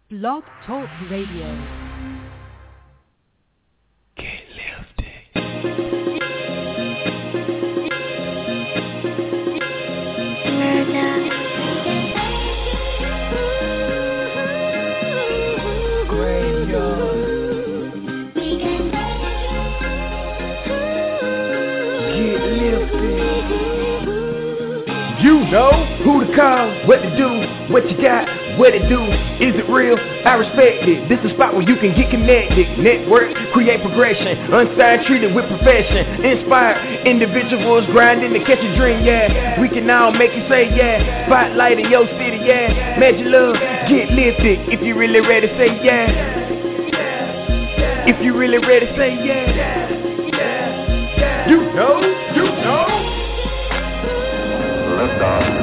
Blog Talk Radio. Get lifted. Graveyard. Get lifted. You know who to call, what to do, what you got, what it do. Is it real? I respect it. This is a spot where you can get connected. Network, create progression. Unsigned, treated with profession. Inspired individuals grinding to catch a dream, yeah. We can all make it say, yeah. Spotlight in your city, yeah. Magic love, get lifted. If you really ready, say, yeah. If you really ready, say, yeah. You know, you know. Lift off.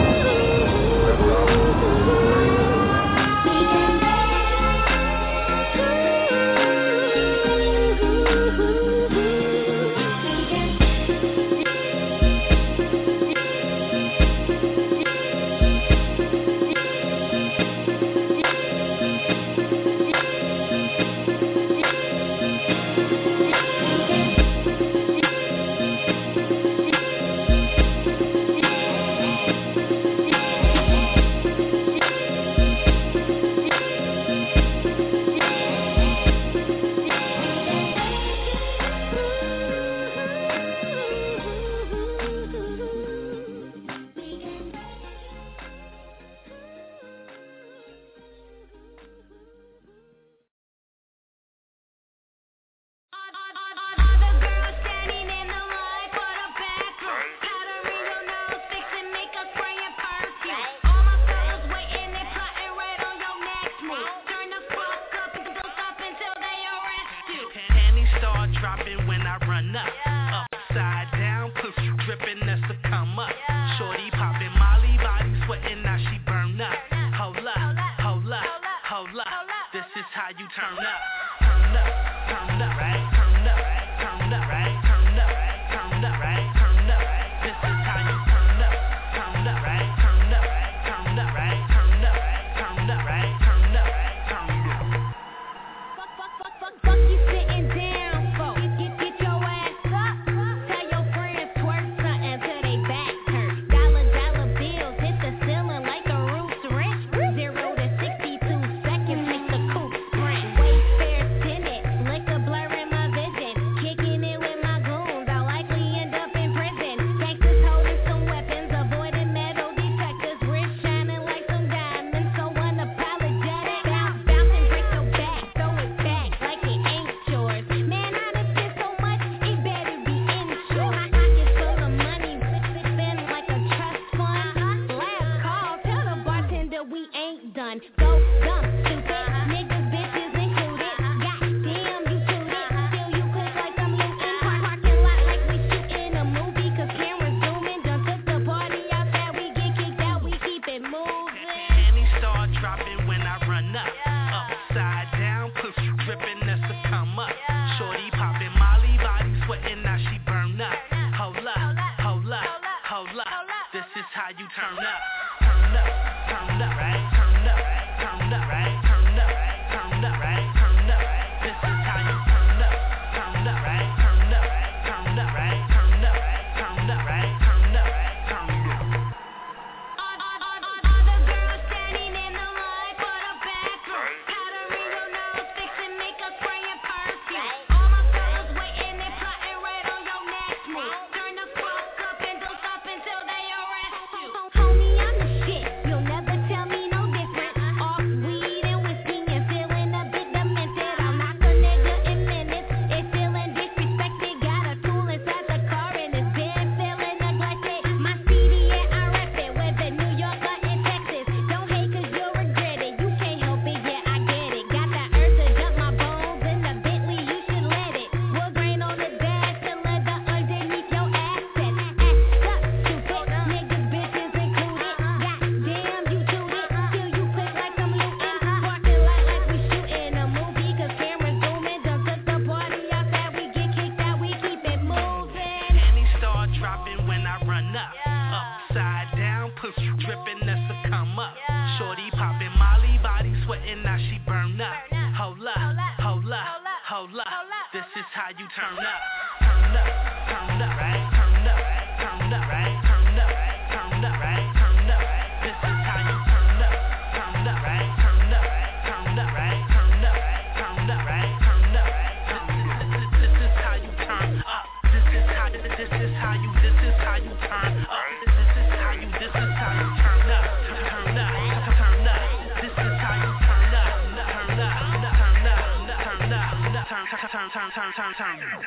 sweating, now she burn up. Hold up, hold up, hold up. This is how you turn up. Turn up, turn up, right? Turn up, turn up, right? Turn up, turn up, right? Turn up. This is how you turn up. Turn up, right? Turn up, turn up, right? Turn up, turn up, right? Turn up. This is how you turn up. This is how you turn up. This is how you turn up. This is how you turn up. Turn up, turn up. This is how you turn up. Turn up, turn up, turn up.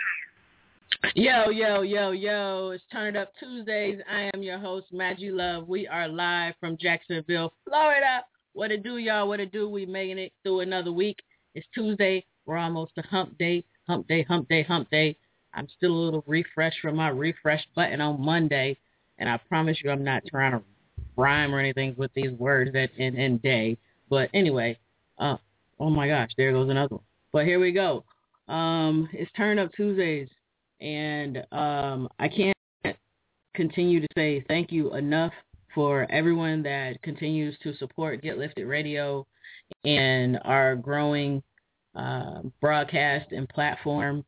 Yo, it's Turn It Up Tuesdays. I am your host, Maggie Love. We are live from Jacksonville, Florida. What it do, y'all? What it do? We making it through another week. It's Tuesday. We're almost to hump day. I'm still a little refreshed from my refresh button on Monday, and I promise you I'm not trying to rhyme or anything with these words that end in day. But anyway, oh my gosh, there goes another one. But here we go. It's Turn Up Tuesdays, and I can't continue to say thank you enough for everyone that continues to support Get Lifted Radio and our growing broadcast and platform.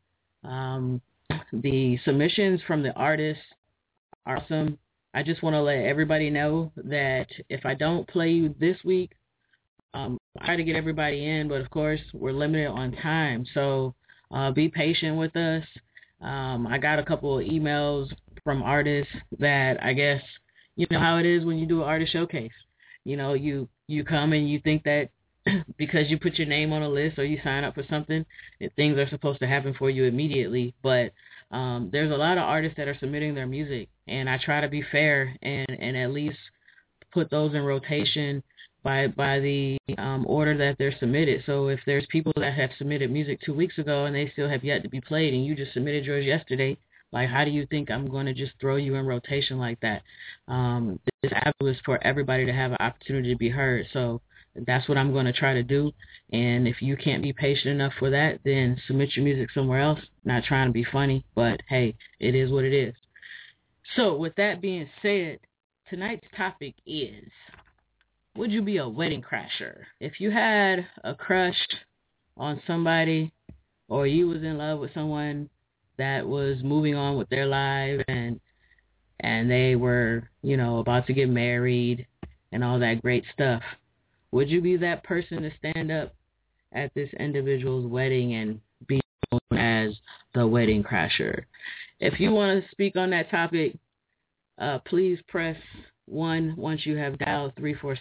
The submissions from the artists are awesome. I just want to let everybody know that if I don't play you this week, I try to get everybody in, but of course we're limited on time. So be patient with us. I got a couple of emails from artists that I guess, you know how it is when you do an artist showcase. You know, you come and you think that because you put your name on a list or you sign up for something, things are supposed to happen for you immediately. But there's a lot of artists that are submitting their music, and I try to be fair and at least put those in rotation by the order that they're submitted. So if there's people that have submitted music 2 weeks ago and they still have yet to be played and you just submitted yours yesterday, like, how do you think I'm going to just throw you in rotation like that? This avenue is for everybody to have an opportunity to be heard. So that's what I'm going to try to do. And if you can't be patient enough for that, then submit your music somewhere else. Not trying to be funny, but hey, it is what it is. So with that being said, tonight's topic is, would you be a wedding crasher? If you had a crush on somebody, or you was in love with someone that was moving on with their life and they were, you know, about to get married and all that great stuff, would you be that person to stand up at this individual's wedding and be known as the wedding crasher? If you want to speak on that topic, please press 1 once you have dialed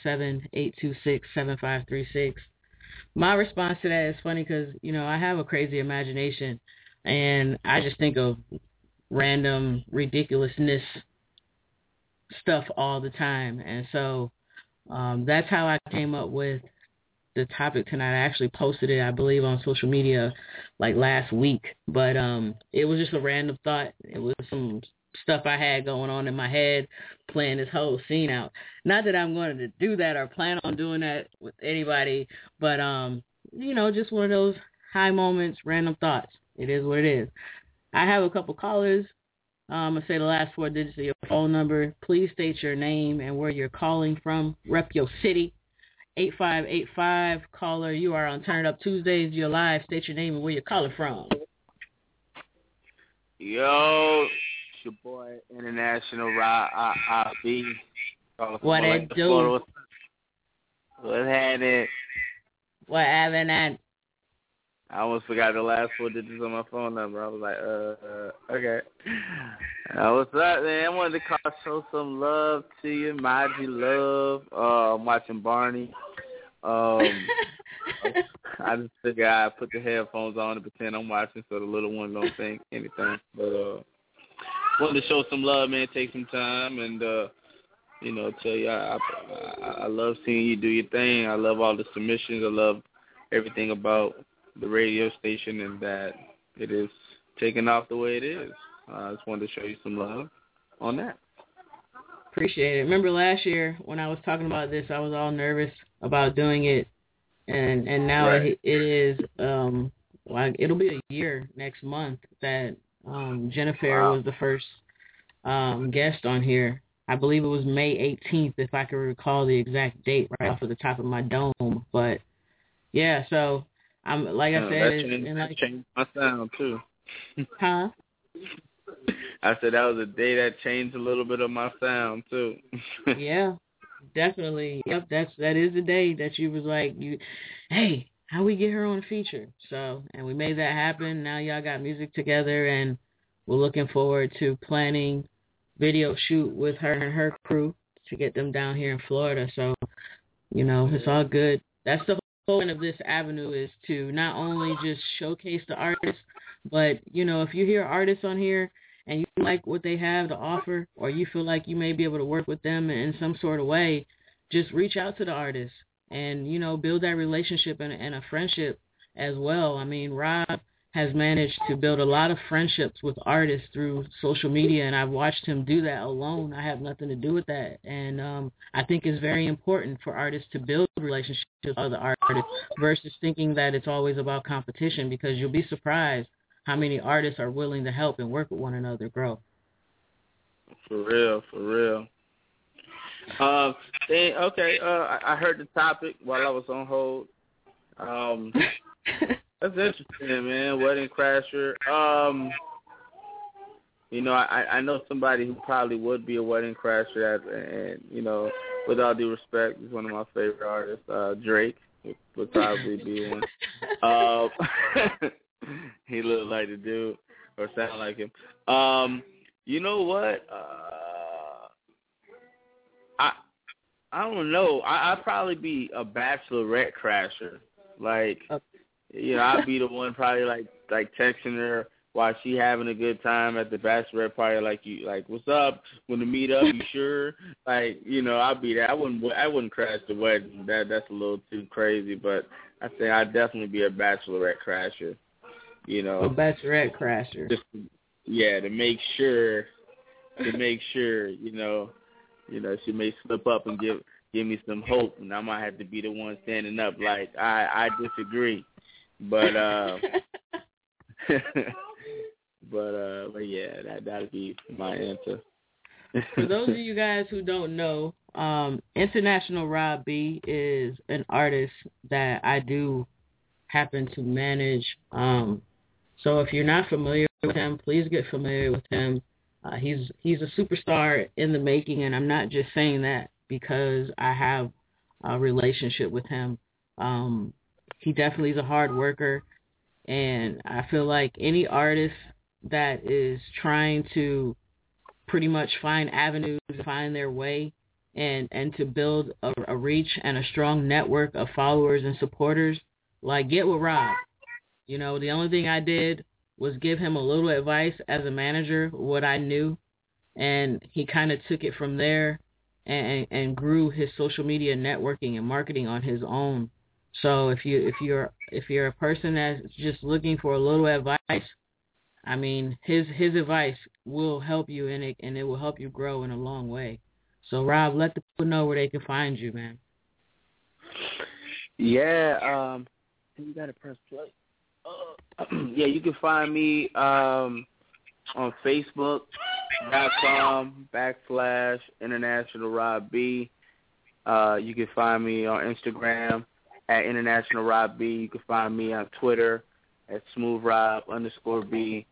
347-826-7536. My response to that is funny because, you know, I have a crazy imagination and I just think of random ridiculousness stuff all the time. And so that's how I came up with the topic tonight. I actually posted it, I believe, on social media like last week. But it was just a random thought. It was some stuff I had going on in my head, playing this whole scene out. Not that I'm going to do that or plan on doing that with anybody, but, you know, just one of those high moments, random thoughts. It is what it is. I have a couple callers. I'm going to say the last 4 digits of your phone number. Please state your name and where you're calling from. Rep your city. 8585. Caller, you are on Turn It Up Tuesdays. You're live. State your name and where you're calling from. Yo, it's your boy, International IB. What it do? What had it? What having that? I almost forgot the last 4 digits on my phone number. I was like, okay. What's up, man? I wanted to show some love to you, Maggie Love. I'm watching Barney. I just figured I'd put the headphones on and pretend I'm watching so the little one don't think anything. But wanted to show some love, man. Take some time and, you know, tell you I love seeing you do your thing. I love all the submissions. I love everything about the radio station and that it is taking off the way it is. I just wanted to show you some love on that. Appreciate it. Remember last year when I was talking about this, I was all nervous about doing it, and now right. it is. It'll be a year next month that Jennifer was the first guest on here. I believe it was May 18th, if I can recall the exact date right off of the top of my dome. But yeah, so I'm like I said, that changed my sound too. Huh? I said that was a day that changed a little bit of my sound too. Yeah, definitely. Yep, that is the day that you was like, hey, how we get her on a feature? So, and we made that happen. Now y'all got music together, and we're looking forward to planning video shoot with her and her crew to get them down here in Florida. So, it's all good. That's the whole point of this avenue, is to not only just showcase the artists, but, if you hear artists on here and you like what they have to offer, or you feel like you may be able to work with them in some sort of way, just reach out to the artists and, build that relationship and a friendship as well. I mean, Rob has managed to build a lot of friendships with artists through social media, and I've watched him do that alone. I have nothing to do with that. And I think it's very important for artists to build relationships with other artists versus thinking that it's always about competition, because you'll be surprised how many artists are willing to help and work with one another grow. For real. I heard the topic while I was on hold. That's interesting, man. Wedding Crasher. I know somebody who probably would be a wedding crasher, and with all due respect, he's one of my favorite artists. Drake would probably be one. He looked like the dude, or sound like him. You know what? I don't know. I'd probably be a bachelorette crasher. Like, I'd be the one probably like texting her while she having a good time at the bachelorette party. Like, what's up? Want to meet up? You sure? Like, I'd be there. I wouldn't crash the wedding. That's a little too crazy. But I say I'd definitely be a bachelorette crasher. A bachelorette crasher. Just, to make sure. She may slip up and give me some hope, and I might have to be the one standing up. Like, I disagree. But but yeah, that'd be my answer. For those of you guys who don't know, International Rob B is an artist that I do happen to manage. So if you're not familiar with him, please get familiar with him. He's a superstar in the making, and I'm not just saying that because I have a relationship with him. He definitely is a hard worker, and I feel like any artist that is trying to pretty much find avenues to find their way and to build a reach and a strong network of followers and supporters, like, get with Rob. The only thing I did was give him a little advice as a manager, what I knew, and he kind of took it from there and grew his social media networking and marketing on his own. So if you're a person that's just looking for a little advice, I mean, his advice will help you in it, and it will help you grow in a long way. So Rob, let the people know where they can find you, man. Yeah, you got to press play. Yeah, you can find me on Facebook.com/International Rob B. You can find me on Instagram at International Rob B. You can find me on Twitter at SmoothRob_B.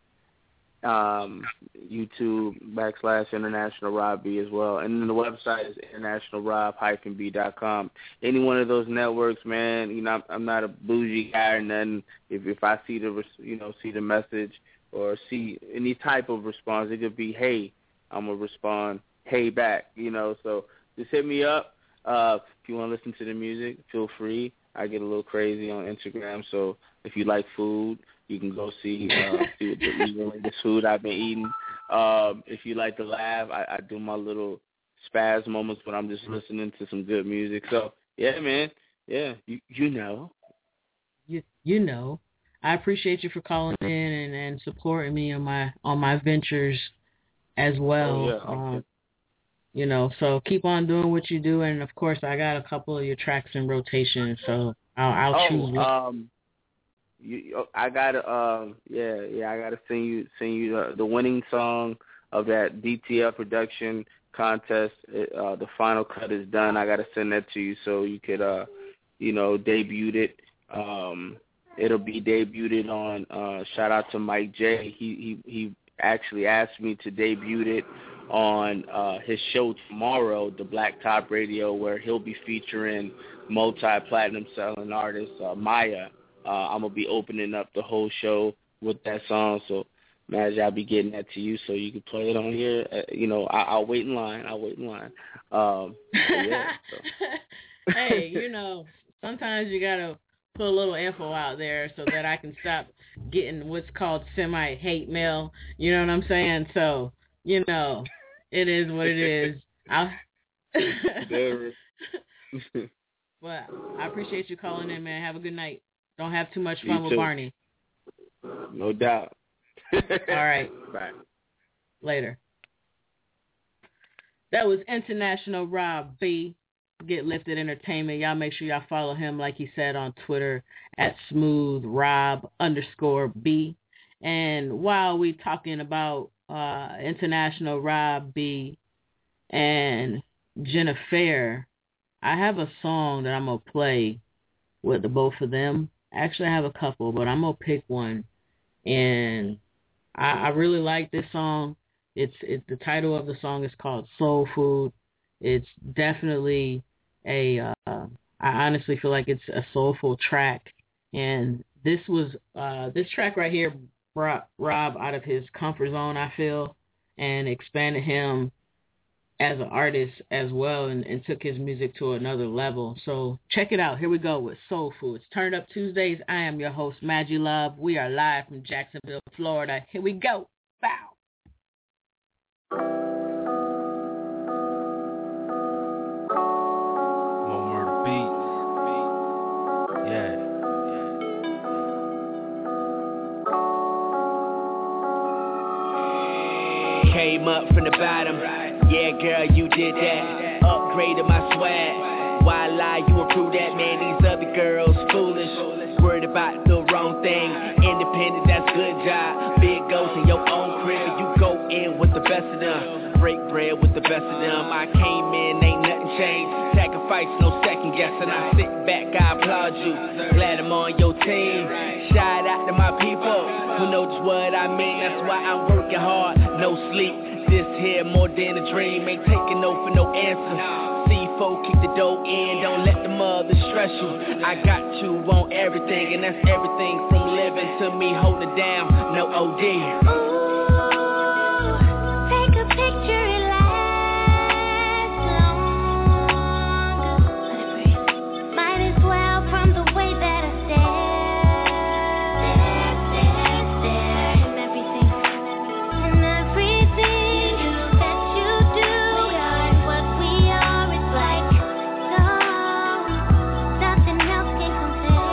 YouTube /International Rob B as well. And then the website is internationalrob-b.com. Any one of those networks, man, I'm not a bougie guy or nothing. If I see the message or see any type of response, it could be, hey, I'm going to respond, hey, back, So just hit me up. If you want to listen to the music, feel free. I get a little crazy on Instagram, so if you like food, you can go see what the latest food I've been eating. If you like to laugh, I do my little spaz moments when I'm just listening to some good music. So, yeah, man. Yeah, you know. You know. I appreciate you for calling in and supporting me on my ventures as well. Oh, yeah. So keep on doing what you do, and of course I got a couple of your tracks in rotation, so I'll choose one. I gotta I gotta sing you the winning song of that DTF production contest. The final cut is done. I gotta send that to you so you could debut it. It'll be debuted on. Shout out to Mike J. He actually asked me to debut it on his show tomorrow, the Black Top Radio, where he'll be featuring multi-platinum selling artist Maya. I'm gonna be opening up the whole show with that song. So, Maj, I'll be getting that to you so you can play it on here. I'll wait in line. Yeah, so. Hey, sometimes you gotta put a little info out there so that I can stop getting what's called semi-hate mail. You know what I'm saying? So, it is what it is. But I appreciate you calling in, man. Have a good night. Don't have too much fun with Barney. No doubt. All right. Bye. Later. That was International Rob B. Get Lifted Entertainment. Y'all make sure y'all follow him, like he said, on Twitter at smoothrob_B. And while we talking about International Rob B and Jennifer, I have a song that I'm going to play with the both of them. Actually, I have a couple, but I'm going to pick one. And I really like this song. It's the title of the song is called Soul Food. It's definitely I honestly feel like it's a soulful track. And this track right here brought Rob out of his comfort zone, I feel, and expanded him as an artist as well, and took his music to another level. So check it out. Here we go with Soul Food. It's Turn Up Tuesdays. I am your host, Maggie Love. We are live from Jacksonville, Florida. Here we go. Bow. Came up from the bottom, yeah girl, you did that. Upgraded my swag, why lie, you improve that. Man, these other girls foolish, worried about the wrong thing. Independent, that's good job. Big goals in your own crib, you go in with the best of them. Break bread with the best of them. I came in, ain't nothing changed. Sacrifice, no second guessing. I sit back, I applaud you. Glad I'm on your team. Shout out to my people who know just what I mean. That's why I'm working hard, no sleep. This here more than a dream. Ain't taking no for no answer. C4, keep the dough in. Don't let the mother stress you. I got you on everything, and that's everything from living to me holding down. No OD. Take a picture, it lasts longer. Let it breathe. Might as well from the way that I stare. And everything that you do, and what we are, it's like nothing else can compare.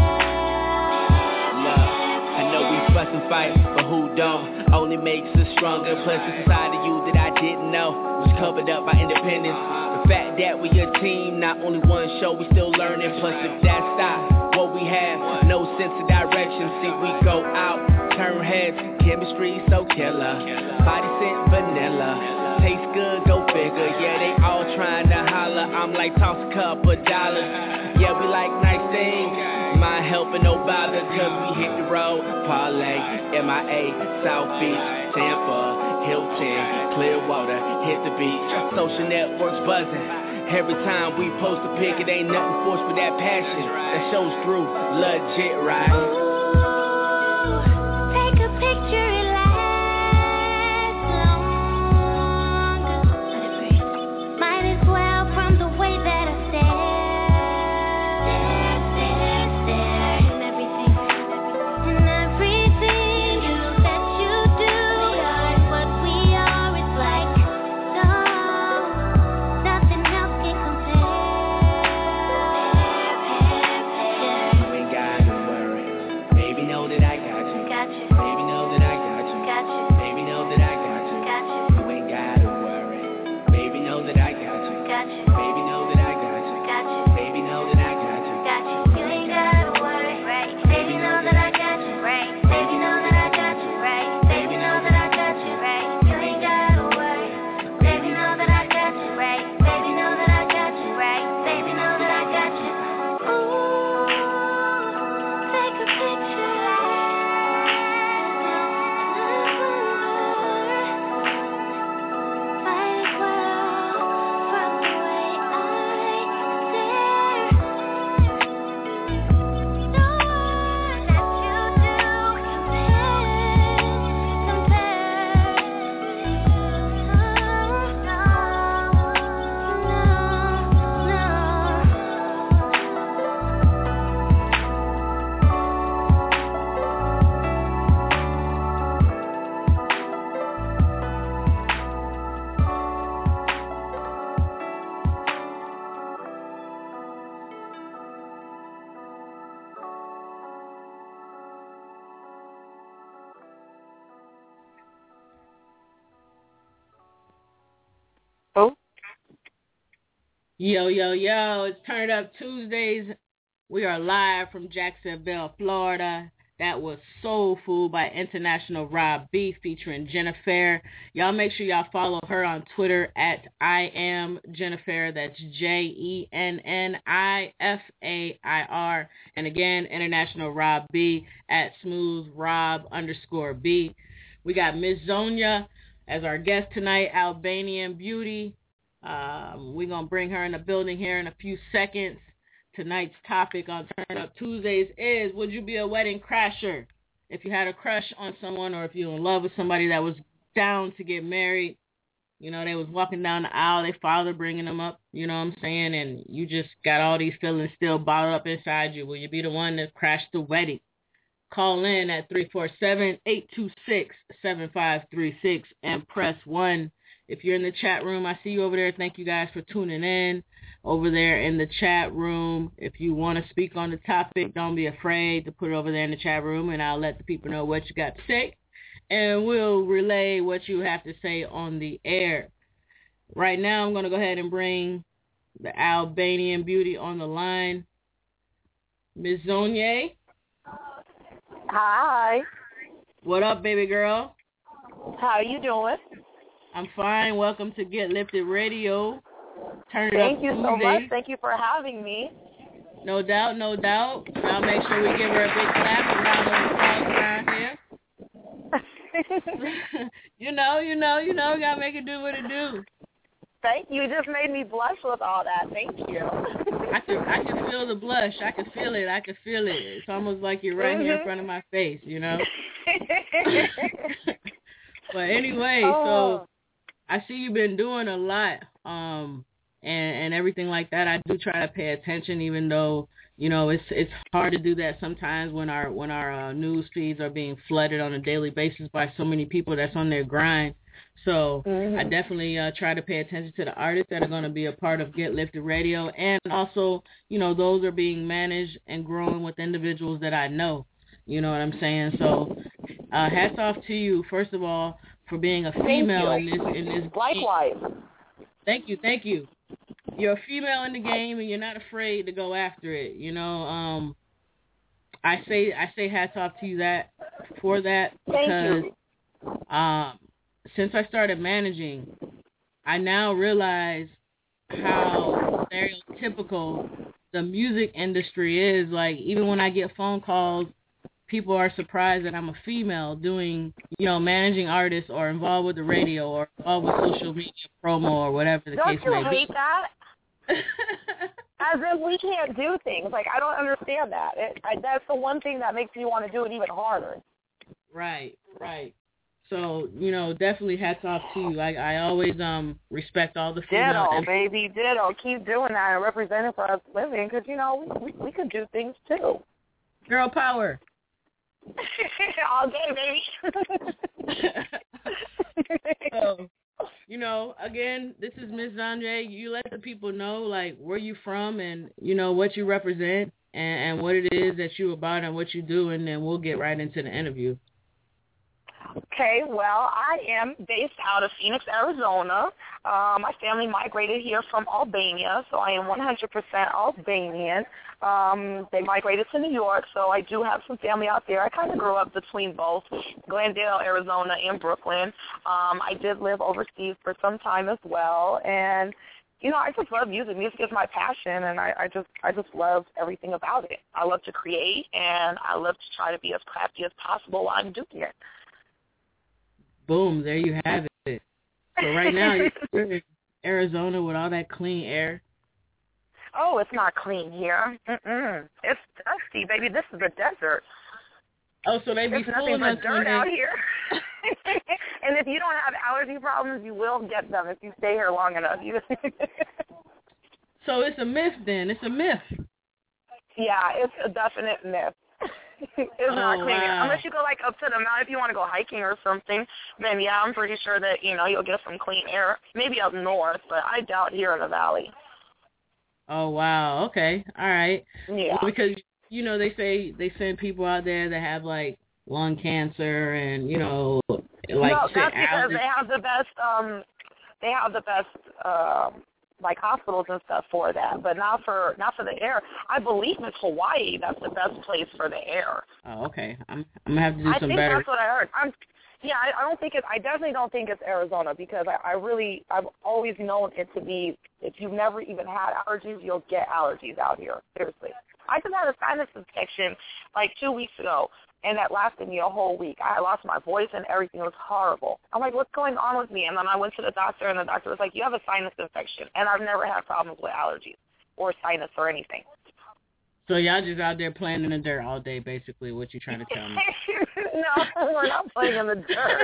Love, I know we fuss and fight, but who don't? Only makes us stronger. Plus it's a side of you that I didn't know was covered up by independence. The fact that we a team, not only one show, we still learning. Plus if that stops, what we have, no sense of direction. See, we go out, turn heads, chemistry so killer. Body scent vanilla, taste good, go figure. Yeah, they all trying to holler. I'm like, toss a couple dollars. Yeah, we like nice things. Mind helping no bother, cause we hit the road. Parlay, MIA, South Beach, Tampa, Hilton, Clearwater, hit the beach. Social networks buzzing. Every time we post a pic, it ain't nothing forced but that passion that shows through. Legit, right? Take a picture, it lasts longer. Let it breathe. Might as well from the way that I stare. And everything that you do, and what we are, it's like nothing else can compare. You ain't gotta worry, baby, know that I got you. Yo, yo, yo, it's Turn It Up Tuesdays. We are live from Jacksonville, Florida. That was Soul Food by International Rob B featuring Jennifer. Y'all make sure y'all follow her on Twitter at I am Jennifer. That's JENNIFAIR. And again, International Rob B at SmoothRob_B. We got Miss Zonia as our guest tonight, Albanian Beauty. We're going to bring her in the building here in a few seconds. Tonight's topic on Turn Up Tuesdays is, would you be a wedding crasher? If you had a crush on someone or if you're in love with somebody that was down to get married, you know, they was walking down the aisle, their father bringing them up, you know what I'm saying, and you just got all these feelings still bottled up inside you, will you be the one that crashed the wedding? Call in at 347-826-7536 and press 1. If you're in the chat room, I see you over there. Thank you guys for tuning in over there in the chat room. If you want to speak on the topic, don't be afraid to put it over there in the chat room, and I'll let the people know what you got to say, and we'll relay what you have to say on the air. Right now, I'm going to go ahead and bring the Albanian Beauty on the line. Ms. Zonia. Hi. What up, baby girl? How are you doing? I'm fine. Welcome to Get Lifted Radio. Turn it Thank up you Tuesday. so much. Thank you for having me. No doubt, no doubt. I'll make sure we give her a big clap, a round of applause around here. you know, gotta make it do what it do. Thank you. You just made me blush with all that. Thank you. I can feel the blush. I can feel it. It's almost like you're right here in front of my face, you know? But anyway, so I see you've been doing a lot, and everything like that. I do try to pay attention, even though, you know, it's hard to do that sometimes when our news feeds are being flooded on a daily basis by so many people that's on their grind. So I definitely try to pay attention to the artists that are going to be a part of Get Lifted Radio, and also, you know, those are being managed and growing with individuals that I know. You know what I'm saying? So hats off to you, first of all, for being a female in this. Likewise. Thank you. You're a female in the game, and you're not afraid to go after it. You know, I say hats off to you for that because since I started managing, I now realize how stereotypical the music industry is. Like, even when I get phone calls, people are surprised that I'm a female doing, you know, managing artists or involved with the radio or involved with social media promo or whatever the case may be. Don't you hate that? As if we can't do things. Like, I don't understand that. That's the one thing that makes me want to do it even harder. Right. So, you know, definitely hats off to you. I always respect all the female. Ditto, baby, ditto. Keep doing that and representing for us women because, you know, we could do things too. Girl power. All day, baby. So, you know, again, this is Miss Zonia. You let the people know, like, where you from and, you know, what you represent and what it is that you about and what you do, and then we'll get right into the interview. Okay, well, I am based out of Phoenix, Arizona. My family migrated here from Albania, so I am 100% Albanian. They migrated to New York, so I do have some family out there. I kind of grew up between both Glendale, Arizona, and Brooklyn. I did live overseas for some time as well, and you know, I just love music. Music is my passion, and I just love everything about it. I love to create, and I love to try to be as crafty as possible while I'm doing it. Boom, there you have it. So right now, you're in Arizona with all that clean air. Oh, it's not clean here. It's dusty, baby. This is a desert. Oh, so they be fooling us but dirt out here. And if you don't have allergy problems, you will get them if you stay here long enough. So it's a myth then. It's a myth. Yeah, it's a definite myth. It's not clean. Wow. Unless you go, like, up to the mountain. If you want to go hiking or something, then, yeah, I'm pretty sure that, you know, you'll get some clean air. Maybe up north, but I doubt here in the valley. Oh, wow. Okay. All right. Yeah. Because, you know, they say they send people out there that have, like, lung cancer and, you know, like... No, that's because they have the best like hospitals and stuff for that, but not for the air. I believe it's Hawaii that's the best place for the air. Oh, okay. I'm gonna have to do some better. I think that's what I heard. I don't think I definitely don't think it's Arizona, because I've always known it to be, if you've never even had allergies, you'll get allergies out here. Seriously. I just had a sinus infection like 2 weeks ago, and that lasted me a whole week. I lost my voice and everything. It was horrible. I'm like, what's going on with me? And then I went to the doctor, and the doctor was like, you have a sinus infection. And I've never had problems with allergies or sinus or anything. So y'all just out there playing in the dirt all day, basically, what you trying to tell me? No, we're not playing in the dirt.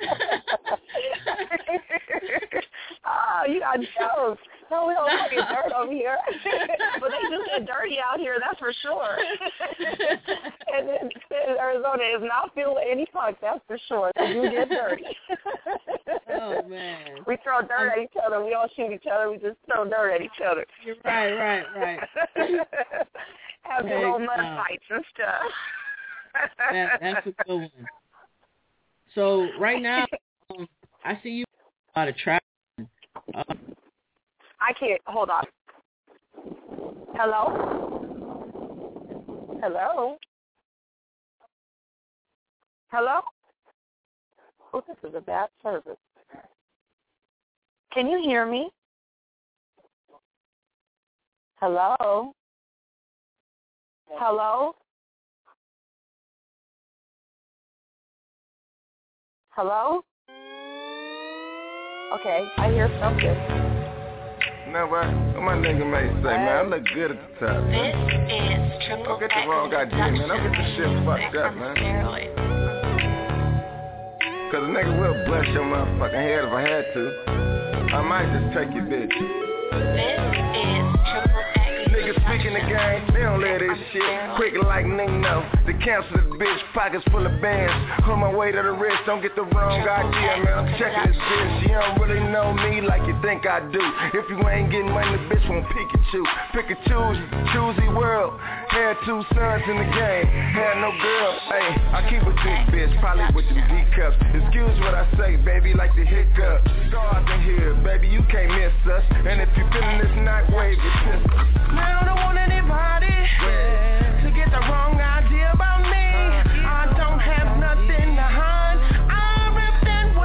You got jokes. No, we don't play dirt over here. But they do get dirty out here, that's for sure. And Arizona is not filled with any funk, that's for sure. They do get dirty. Oh, man. We throw dirt at each other. We don't shoot each other. We just throw dirt at each other. You're right. Have your little mud fights and stuff. That's a good one. So right now, I see you a lot of traveling. I can't. Hold on. Hello? Oh, this is a bad service. Can you hear me? Hello? Okay, I hear something. Now, what my nigga may say, man, I look good at the top, man. This is Triple Don't get the wrong idea, man. Don't get the shit fucked up, man. Cause a nigga will bless your motherfucking head if I had to. I might just take your bitch. This is Triple X. Niggas speaking the game, they don't let this shit quick like Nino. The cancel this bitch, pockets full of bands. On my way to the wrist, don't get the wrong idea, man. I'm checking this bitch. She don't really know me like you think I do. If you ain't getting money, the bitch won't Pikachu. Pick a choosy world. Had 2 sons in the game, had no girl. Hey, I keep a thick bitch, probably with them D cups. Excuse what I say, baby, like the hiccup. Stars in here, baby, you can't miss us. And if you feeling this night, wave your pistols. I don't want anybody to get the wrong idea about me. I don't have nothing to hide. I rip that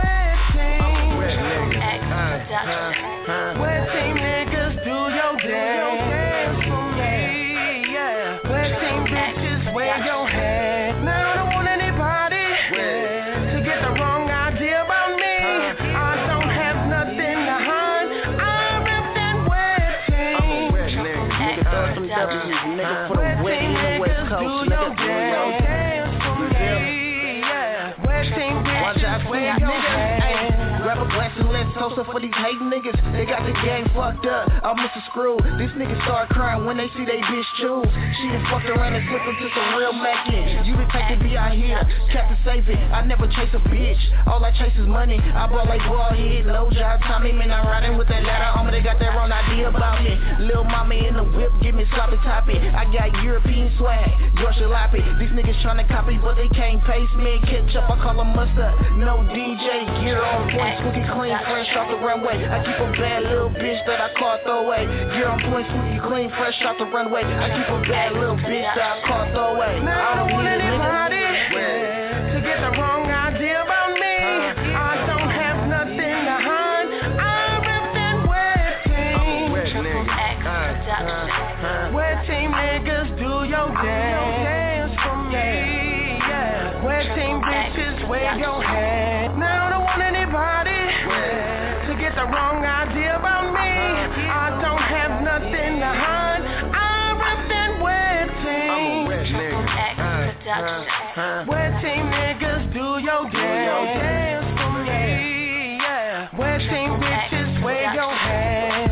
wet team. Wet team niggas, do your dance for me. Yeah. Wet team bitches, wave your hand. Now I don't want anybody to get the wrong idea about me. I don't have nothing to hide. I rip that wet team. Some W's, nigga, for the wet in the West Coast, nigga, do your dance for me, yeah. Watch out for these niggas, ayy. Grab a glass and let's toast up for these hate niggas. They got the game fucked up, I'm Mr. Screw. These niggas start crying when they see they bitch choose. She done fucked around and took them to some real mackin'. You the type to be out here, Captain Save It. I never chase a bitch, all I chase is money. I ball like ball head, low job Tommy. Man, I'm riding with that ladder on me, they got that wrong idea about me. Lil' mama in the whip, give me sloppy toppy. I got European swag, Georgia Lappy. These niggas tryna copy, but they can't pace me. Ketchup, I call them mustard. No DJ, gear on point, squeaky clean, fresh off the runway. I keep a bad little bitch that I call throwaway. Gear on point, squeaky clean, fresh off the runway. I keep a bad little bitch that I call throwaway. Now I don't want anybody to get the wrong idea about me. I don't have nothing to hide. I rip that wet team. Wet team niggas, do your dance for me. Yeah. Wet team bitches, wave your hand. Now I don't want anybody to get the wrong idea about me. I don't have nothing to hide. I rip that wet team. Wet team niggas, do your dance for me. Yeah. Wet team bitches, wave your hand.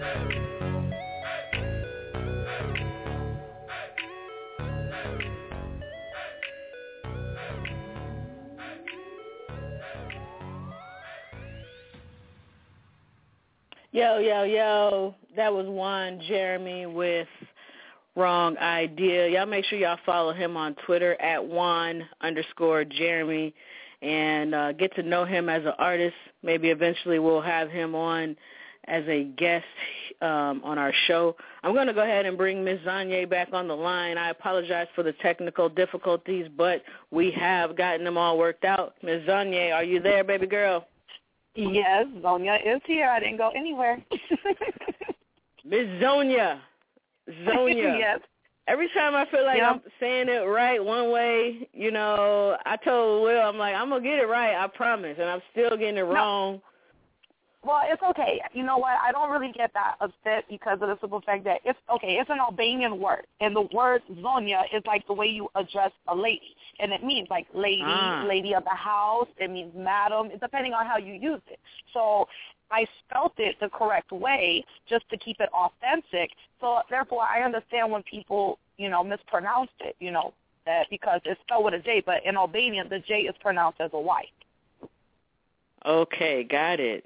Yo, yo, yo. That was Juan Jeremy with Wrong Idea. Y'all make sure y'all follow him on Twitter at Juan_Jeremy and get to know him as an artist. Maybe eventually we'll have him on as a guest on our show. I'm going to go ahead and bring Ms. Zonye back on the line. I apologize for the technical difficulties, but we have gotten them all worked out. Ms. Zonye, are you there, baby girl? Yes, Zonia is here. I didn't go anywhere. Ms. Zonia. Yes. Every time I feel like I'm saying it right one way, you know, I told Will, I'm like, I'm going to get it right, I promise, and I'm still getting it wrong. Well, it's okay. You know what? I don't really get that upset because of the simple fact that it's an Albanian word, and the word Zonia is like the way you address a lady, and it means like lady, lady of the house. It means madam, depending on how you use it. So I spelt it the correct way just to keep it authentic. So therefore, I understand when people, you know, mispronounced it, you know, that because it's spelled with a J, but in Albanian, the J is pronounced as a Y. Okay, got it.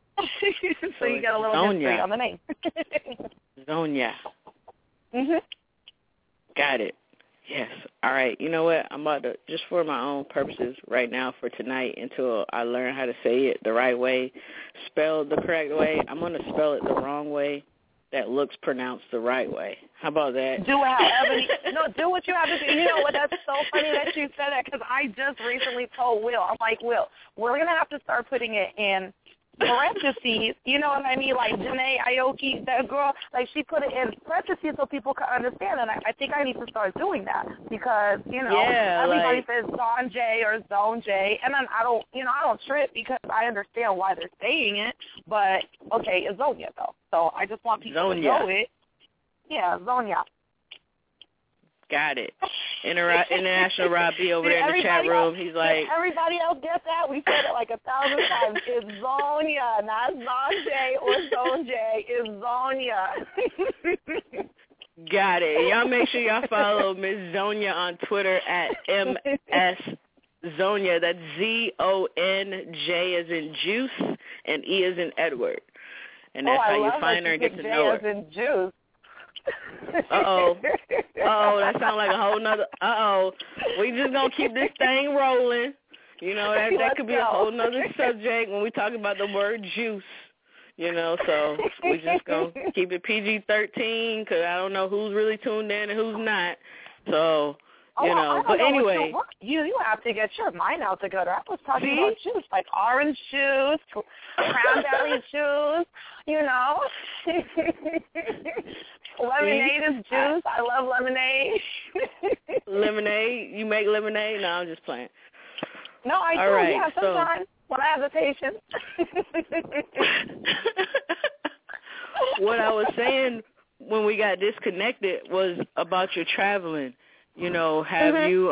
So you got a little history on the name. Zonia. Mhm. Got it. Yes. All right. You know what? I'm about to, just for my own purposes right now for tonight until I learn how to say it the right way, spelled the correct way, I'm going to spell it the wrong way that looks pronounced the right way. How about that? Do it however do what you have to do. You know what? That's so funny that you said that because I just recently told Will, I'm like, Will, we're going to have to start putting it in parentheses, you know what I mean? Like Janae Aoki, that girl, like she put it in parentheses so people could understand. And I think I need to start doing that because, you know, everybody says Zon J or Zone J, and then I don't trip because I understand why they're saying it. But okay, it's Zonia though, so I just want people to know it. Yeah, Zonia. Got it. International Rob B over there in the chat room. He's like, everybody else get that? We said it like 1,000 times. It's Zonia, not Zon J or Zone J. It's Zonia. Got it. Y'all make sure y'all follow Ms. Zonia on Twitter at MS Zonia. That's Z-O-N-J as in juice and E as in Edward. And that's how you find her and get to know her. J as in juice. Uh-oh, that sounds like a whole nother, we just going to keep this thing rolling. You know, that could be a whole nother subject when we talk about the word juice, you know, so we just going to keep it PG-13 because I don't know who's really tuned in and who's not, so, you know, but anyway. You have to get your mind out together. I was talking about juice, like orange juice, cranberry juice, you know. Lemonade is juice. I love lemonade. Lemonade? You make lemonade? No, I'm just playing. No, I do. Right, yeah, sometimes when I have the patience. What I was saying when we got disconnected was about your traveling. You know, have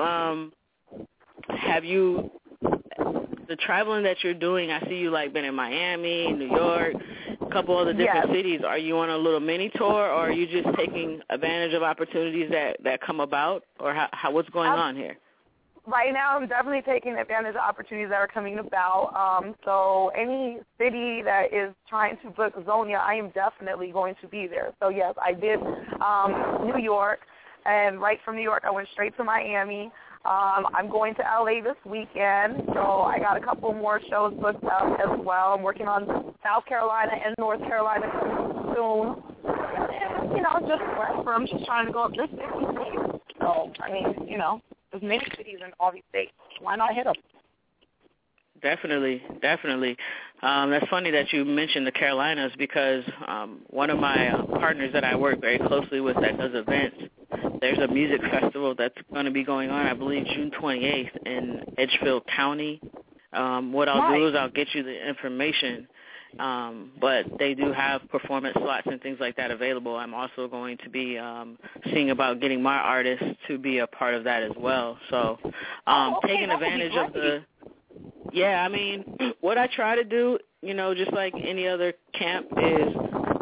you the traveling that you're doing? I see you like been in Miami, New York, a couple other different cities. Are you on a little mini tour, or are you just taking advantage of opportunities that come about, or how what's going on here? Right now, I'm definitely taking advantage of opportunities that are coming about. So any city that is trying to book Zonia, I am definitely going to be there. So yes, I did New York. And right from New York, I went straight to Miami. I'm going to L.A. this weekend, so I got a couple more shows booked up as well. I'm working on South Carolina and North Carolina coming soon. And, you know, just wherever. I'm just trying to go up this 50 states. So, I mean, you know, there's many cities in all these states. Why not hit them? Definitely. That's funny that you mentioned the Carolinas because one of my partners that I work very closely with that does events, there's a music festival that's going to be going on, I believe, June 28th in Edgefield County. What I'll do is I'll get you the information, but they do have performance slots and things like that available. I'm also going to be seeing about getting my artists to be a part of that as well. So taking advantage of the... Yeah, I mean, what I try to do, you know, just like any other camp is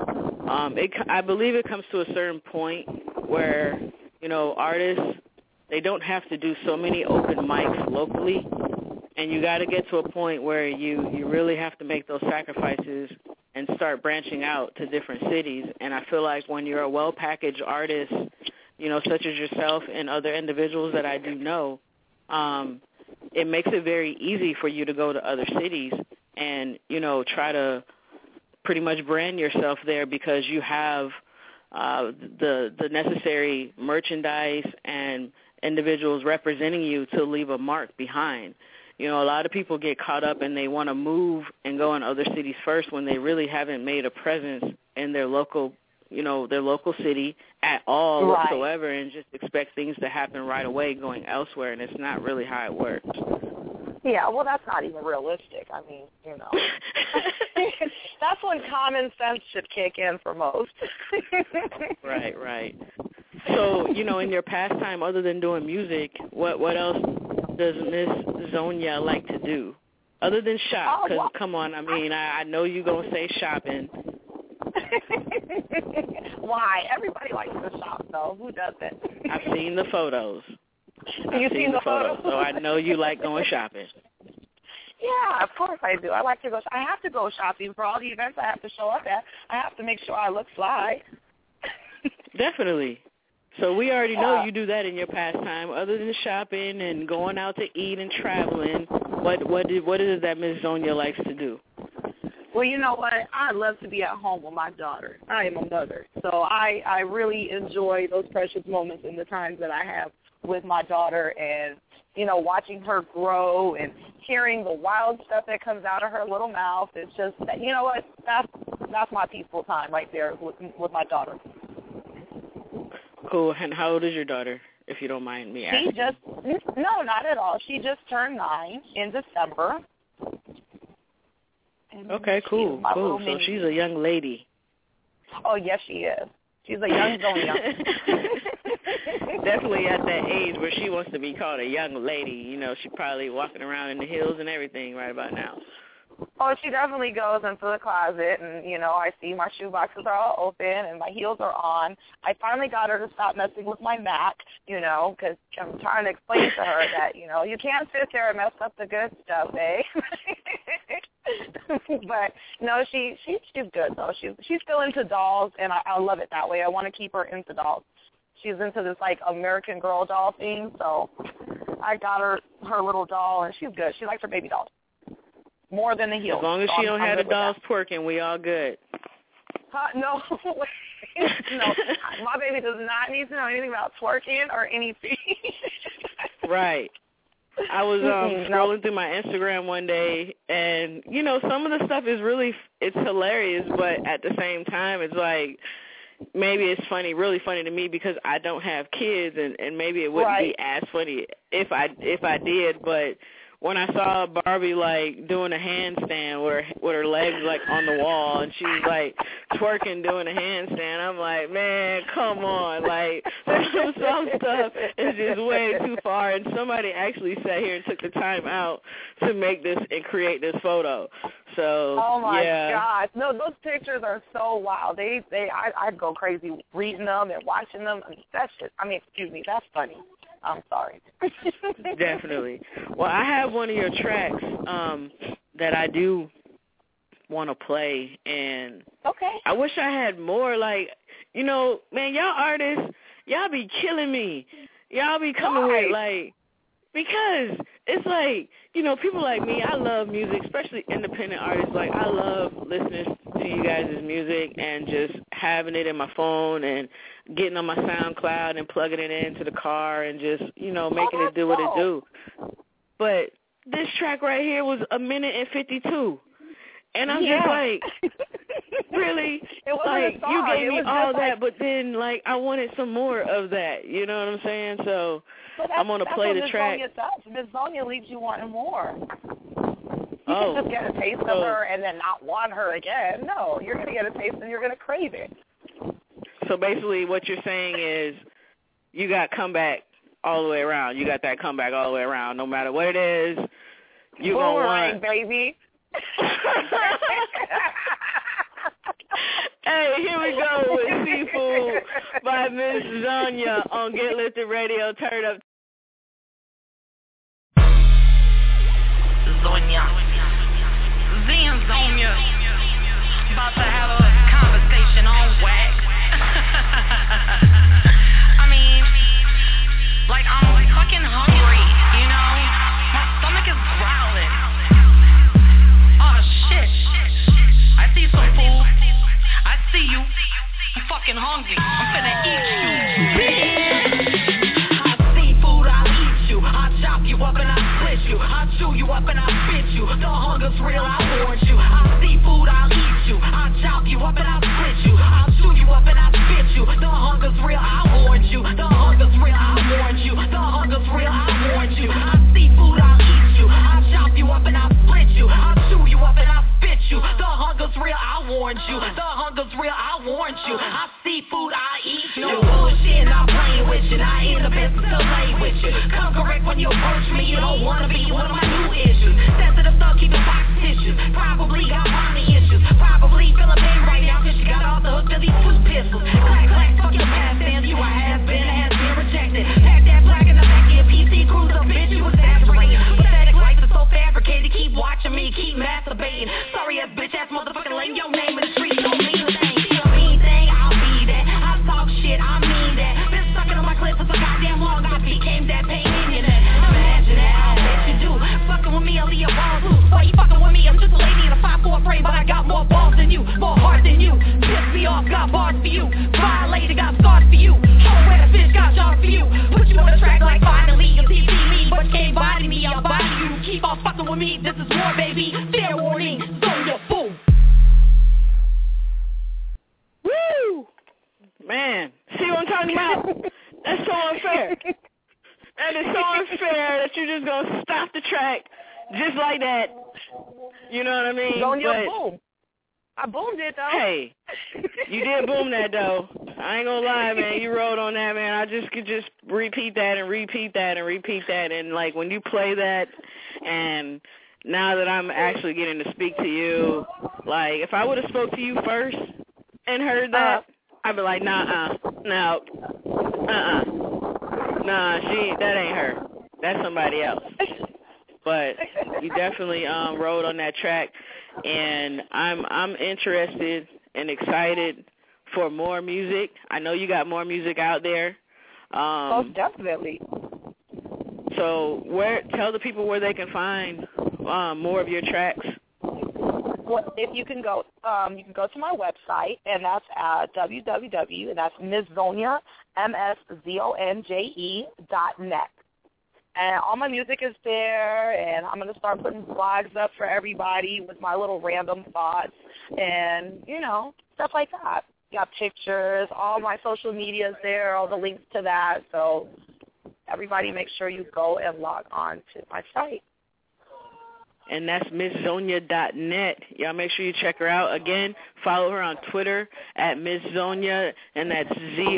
I believe it comes to a certain point where, you know, artists, they don't have to do so many open mics locally, and you got to get to a point where you really have to make those sacrifices and start branching out to different cities. And I feel like when you're a well-packaged artist, you know, such as yourself and other individuals that I do know, it makes it very easy for you to go to other cities and, you know, try to pretty much brand yourself there because you have the necessary merchandise and individuals representing you to leave a mark behind. You know, a lot of people get caught up and they want to move and go in other cities first when they really haven't made a presence in their local, you know, their local city at all whatsoever, and just expect things to happen right away going elsewhere, and it's not really how it works. Yeah, well, that's not even realistic. I mean, you know, that's when common sense should kick in for most. Right. So, you know, in your pastime, other than doing music, what else does Miss Zonia like to do? Other than shop, because, come on, I mean, I know you're going to say shopping. Why? Everybody likes to shop, though. Who doesn't? I've seen the photos. You've seen the photos? So I know you like going shopping. Yeah, of course I do. I like to go. I have to go shopping for all the events I have to show up at. I have to make sure I look fly. Definitely. So we already know you do that in your pastime. Other than shopping and going out to eat and traveling, what is it that Miss Zonia likes to do? Well, you know what? I love to be at home with my daughter. I am a mother, so I really enjoy those precious moments and the times that I have with my daughter, and you know, watching her grow and hearing the wild stuff that comes out of her little mouth. It's just, you know what? That's my peaceful time right there with my daughter. Cool. And how old is your daughter, if you don't mind me asking? No, not at all. She just turned 9 in December. And okay, cool. So she's a young lady. Oh, yes, she is. She's a young Zonia. Definitely at that age where she wants to be called a young lady. You know, she's probably walking around in the hills and everything right about now. Oh, she definitely goes into the closet, and, you know, I see my shoe boxes are all open and my heels are on. I finally got her to stop messing with my Mac, you know, because I'm trying to explain to her that, you know, you can't sit there and mess up the good stuff, eh? But, no, she's good, though. She's still into dolls, and I love it that way. I want to keep her into dolls. She's into this, like, American Girl doll thing, so I got her little doll, and she's good. She likes her baby dolls. More than the heels. As long as she don't have the dolls twerking, we all good. No. No. My baby does not need to know anything about twerking or anything. Right. I was scrolling through my Instagram one day, and, you know, some of the stuff is it's hilarious, but at the same time, it's like, maybe it's really funny to me because I don't have kids, and maybe it wouldn't be as funny if I did, but when I saw Barbie, like, doing a handstand with her legs, like, on the wall, and she's, like, twerking doing a handstand, I'm like, man, come on. Like, some stuff is just way too far, and somebody actually sat here and took the time out to make this and create this photo. So, oh, my God. No, those pictures are so wild. I'd go crazy reading them and watching them. That's funny. I'm sorry. Definitely. Well, I have one of your tracks that I do want to play, and I wish I had more. Like, you know, man, y'all artists, y'all be killing me. Y'all be coming with, like, because it's like, you know, people like me, I love music, especially independent artists. Like, I love listening to you guys' music and just having it in my phone and getting on my SoundCloud and plugging it into the car and just, you know, making it do what it do. But this track right here was 1 minute and 52. And I'm just like, really? Like, you gave me all that, but then, like, I wanted some more of that. You know what I'm saying? So I'm going to play the track. Miss Zonia leaves you wanting more. You can just get a taste of her and then not want her again. No, you're going to get a taste and you're going to crave it. So basically what you're saying is you got comeback all the way around. You got that comeback all the way around. No matter what it is, you're going to want. Baby. Hey, here we go. by Miss Zonya on Get Lifted Radio. Turn up. Zonya. About to have a conversation on wax. I mean, like I'm fucking hungry, you know? My stomach is growling. Oh shit. I see some food. I see you. I'm fucking hungry. I'm finna eat you, bitch. Hot seafood, I'll eat you. I'll chop you up and I'll split you. I'll chew you up and I'll spit you. The hunger's real, I warned you. Hot seafood, I'll eat you. I'll chop you up and I'll split you. I'll chew you up and I'll spit you. The hunger's real, I warned you. The hunger's real, I warned you. The hunger's real, I warned you. Hot seafood, I'll eat you. I'll chop you up and I'll split you. I'll chew you up and I'll spit you. The hunger's real, I warned you. The hunger's real, I warned you. Hot seafood, I eat you. No bullshit, not playing with you. I ain't the best to lay with you. Come correct when you approach me. You don't wanna be one of my new issues. Sensitive thug, keep the box tissues. Probably got mommy issues. Probably feeling pain right now cause you got off the hook to these two pistols. Clack, clack, fuck your past fans. You a has been rejected. Pack that black in the back of your PC Cruiser, bitch, you exaggerating. Pathetic life is so fabricated. Keep watching me, keep masturbating. Sorry ass bitch ass motherfucking lame. Your name in the street don't mean a thing. See a mean thing, I'll be that. I talk shit, I mean that. Been sucking on my clip for so goddamn long. I became that pain in your neck. Imagine that, I'll bet you do. Fucking with me, I'll leave your balls loose. Boy, you fucking with me, I'm just a lady in a 5'4" frame, but I got more balls than you, more heart than you. Piss me off, got bars for you. Violated, got scars for you. Show where the fish got jars for you. Put you on the track like finally, you see me, but you can't body me, I'll body you. Keep on fucking with me, this is war, baby. Fair warning, Zonya, boom. Woo! Man, see what I'm talking about? That's so unfair. That is so unfair that you're just going to stop the track just like that. You know what I mean? Zonya, boom. I boomed it, though. Hey, you did boom that, though. I ain't going to lie, man. You rode on that, man. I just could just repeat that and repeat that and repeat that. And, like, when you play that and now that I'm actually getting to speak to you, like, if I would have spoke to you first and heard that, I'd be like, nah, that ain't her. That's somebody else. But you definitely rode on that track, and I'm interested and excited for more music. I know you got more music out there. Most definitely. So tell the people where they can find more of your tracks. Well, if you can go to my website, and that's at www, and that's MsZonja, MsZonje.net. And all my music is there, and I'm going to start putting blogs up for everybody with my little random thoughts and, you know, stuff like that. Got pictures, all my social media is there, all the links to that. So everybody make sure you go and log on to my site. And that's MsZonja.net. Y'all make sure you check her out. Again, follow her on Twitter at MsZonja, and that's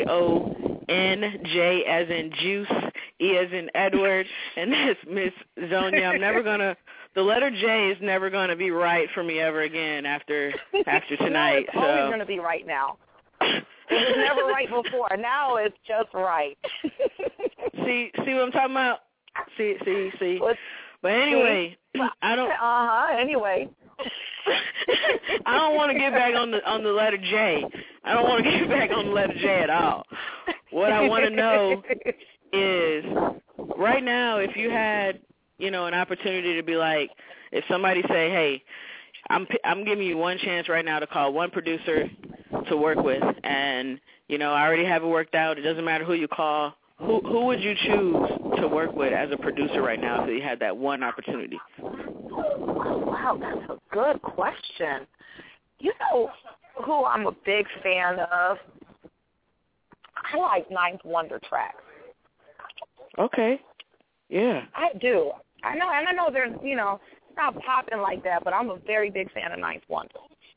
ZONJ as in juice, E as in Edward, and that's Miss Zonya. The letter J is never going to be right for me ever again after tonight. No, it's always going to be right now. It was never right before. Now it's just right. See what I'm talking about? See. But anyway, I don't. Anyway, I don't want to get back on the letter J. I don't want to get back on the letter J at all. What I want to know is, right now, if you had, an opportunity to be like, if somebody say, hey, I'm giving you one chance right now to call one producer to work with, and I already have it worked out. It doesn't matter who you call. Who would you choose to work with as a producer right now if you had that one opportunity? Wow, that's a good question. You know who I'm a big fan of? I like Ninth Wonder tracks. Okay. Yeah. I do. I know, and I know there's, it's not popping like that, but I'm a very big fan of Ninth Wonder.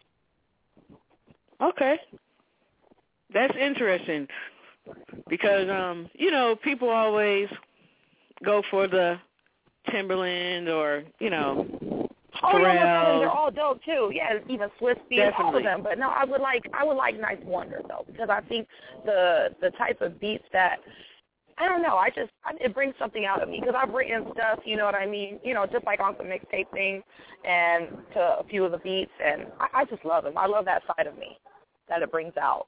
Okay. That's interesting. Because, people always go for the Timberland or, Oh, Pharrell. yeah, they're all dope too. Yeah, even Swiss Beats, all of Definitely. them. But no, I would like Ninth Wonder though, because I think the type of beats that, I don't know, it brings something out of me, because I've written stuff, you know what I mean, just like on some mixtape things and to a few of the beats, and I just love them. I love that side of me that it brings out.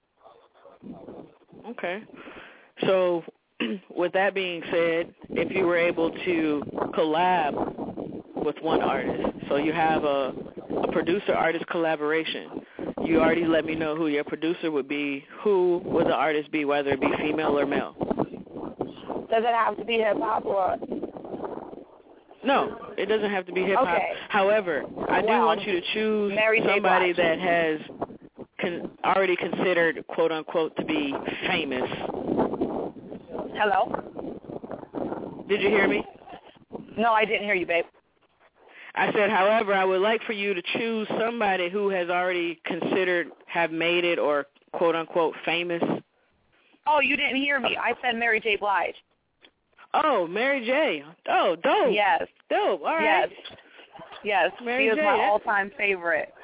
Okay. So with that being said, if you were able to collab with one artist, so you have a producer-artist collaboration, you already let me know who your producer would be. Who would the artist be, whether it be female or male? Does it have to be hip-hop or? No, it doesn't have to be hip-hop. Okay. However, I do want you to choose somebody that has already considered, quote-unquote, to be famous. Hello? Did you hear me? No, I didn't hear you, babe. I said, however, I would like for you to choose somebody who has already considered, have made it, or quote-unquote famous. Oh, you didn't hear me. I said Mary J. Blige. Oh, Mary J. Oh, dope. Yes. Dope. All right. Yes. Mary She is J. my all-time favorite.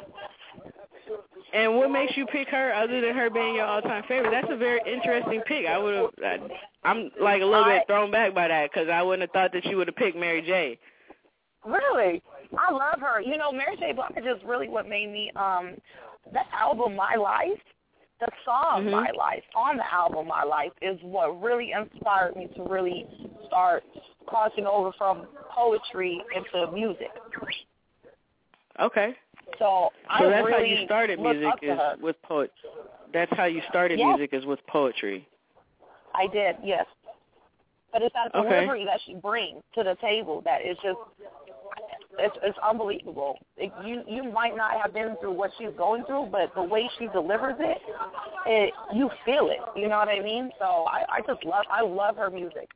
And what makes you pick her other than her being your all-time favorite? That's a very interesting pick. I'm like a little bit thrown back by that, because I wouldn't have thought that you would have picked Mary J. Really? I love her. Mary J. Blige is really what made me, that album, My Life, the song My Life on the album My Life is what really inspired me to really start crossing over from poetry into music. Okay. So that's really how you started music, is with poet. That's how you started music, is with poetry. I did, yes. But it's that delivery that she brings to the table that is just, it's unbelievable. You might not have been through what she's going through, but the way she delivers it, you feel it. You know what I mean? So I love her music.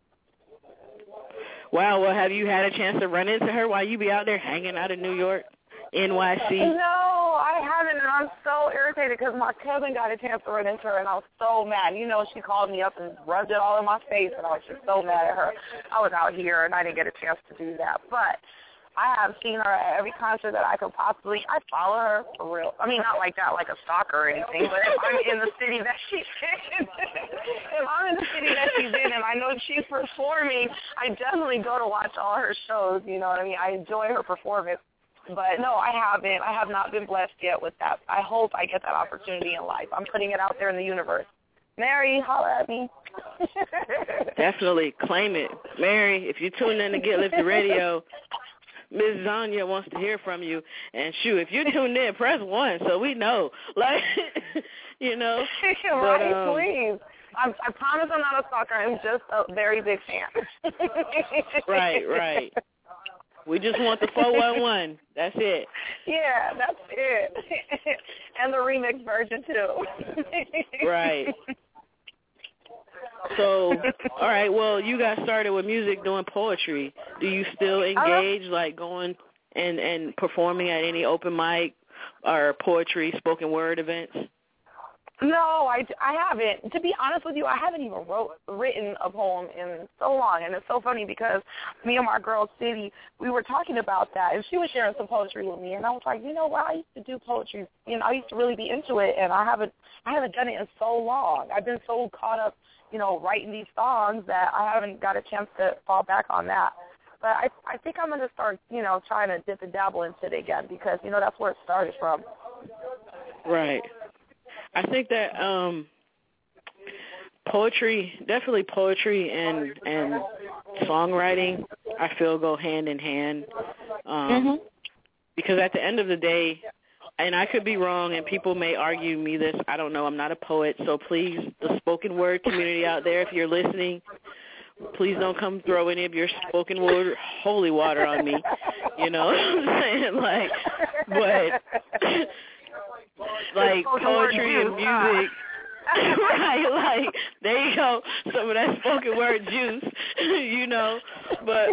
Wow. Well, have you had a chance to run into her while you be out there hanging out in New York, NYC? No, I haven't, and I'm so irritated because my cousin got a chance to run into her, and I was so mad. She called me up and rubbed it all in my face, and I was just so mad at her. I was out here, and I didn't get a chance to do that. But I have seen her at every concert that I could possibly. I follow her for real. I mean, not like that, like a stalker or anything, but if I'm in the city that she's in, and I know she's performing, I definitely go to watch all her shows, you know what I mean? I enjoy her performance. But no, I haven't. I have not been blessed yet with that. I hope I get that opportunity in life. I'm putting it out there in the universe. Mary, holler at me. Definitely. Claim it. Mary, if you tune in to Get Lifted Radio, Ms. Zanya wants to hear from you. And shoot, if you're tuned in, press 1 so we know. Like, Right, please. I promise I'm not a stalker. I'm just a very big fan. Right. We just want the 411. That's it. Yeah, that's it. And the remix version, too. Right. So, all right, well, you got started with music doing poetry. Do you still engage, like going and performing at any open mic or poetry, spoken word events? No, I haven't. To be honest with you, I haven't even written a poem in so long. And it's so funny because me and my girl, City, we were talking about that. And she was sharing some poetry with me. And I was like, you know what, I used to do poetry. I used to really be into it. And I haven't done it in so long. I've been so caught up, writing these songs that I haven't got a chance to fall back on that. But I think I'm going to start, trying to dip and dabble into it again because, that's where it started from. Right. I think that definitely poetry and songwriting, I feel go hand in hand. Because at the end of the day, and I could be wrong, and people may argue me this, I don't know, I'm not a poet, so please, the spoken word community out there, if you're listening, please don't come throw any of your spoken word holy water on me. You know what I'm saying? Like poetry and music. Right, there you go, some of that spoken word juice, But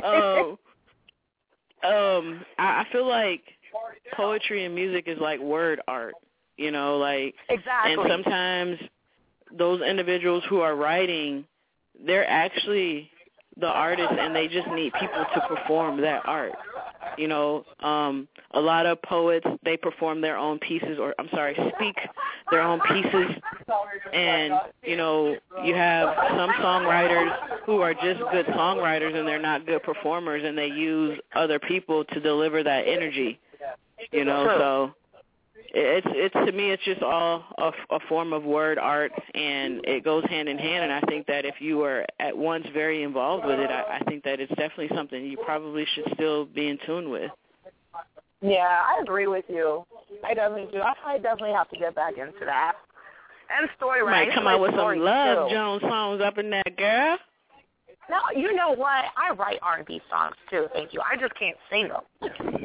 I feel like poetry and music is like word art, Exactly. And sometimes those individuals who are writing, they're actually the artists, and they just need people to perform that art. You know, a lot of poets, they perform their own pieces, or speak their own pieces. And, you know, you have some songwriters who are just good songwriters and they're not good performers, and they use other people to deliver that energy. You know, so it's to me, it's just all a form of word art, and it goes hand in hand. And I think that if you are at once very involved with it, I think that it's definitely something you probably should still be in tune with. Yeah, I agree with you. I definitely do. I definitely have to get back into that. And story writing. Might come out with some Love Jones songs up in there, girl. No, you know what? I write R&B songs too. Thank you. I just can't sing them.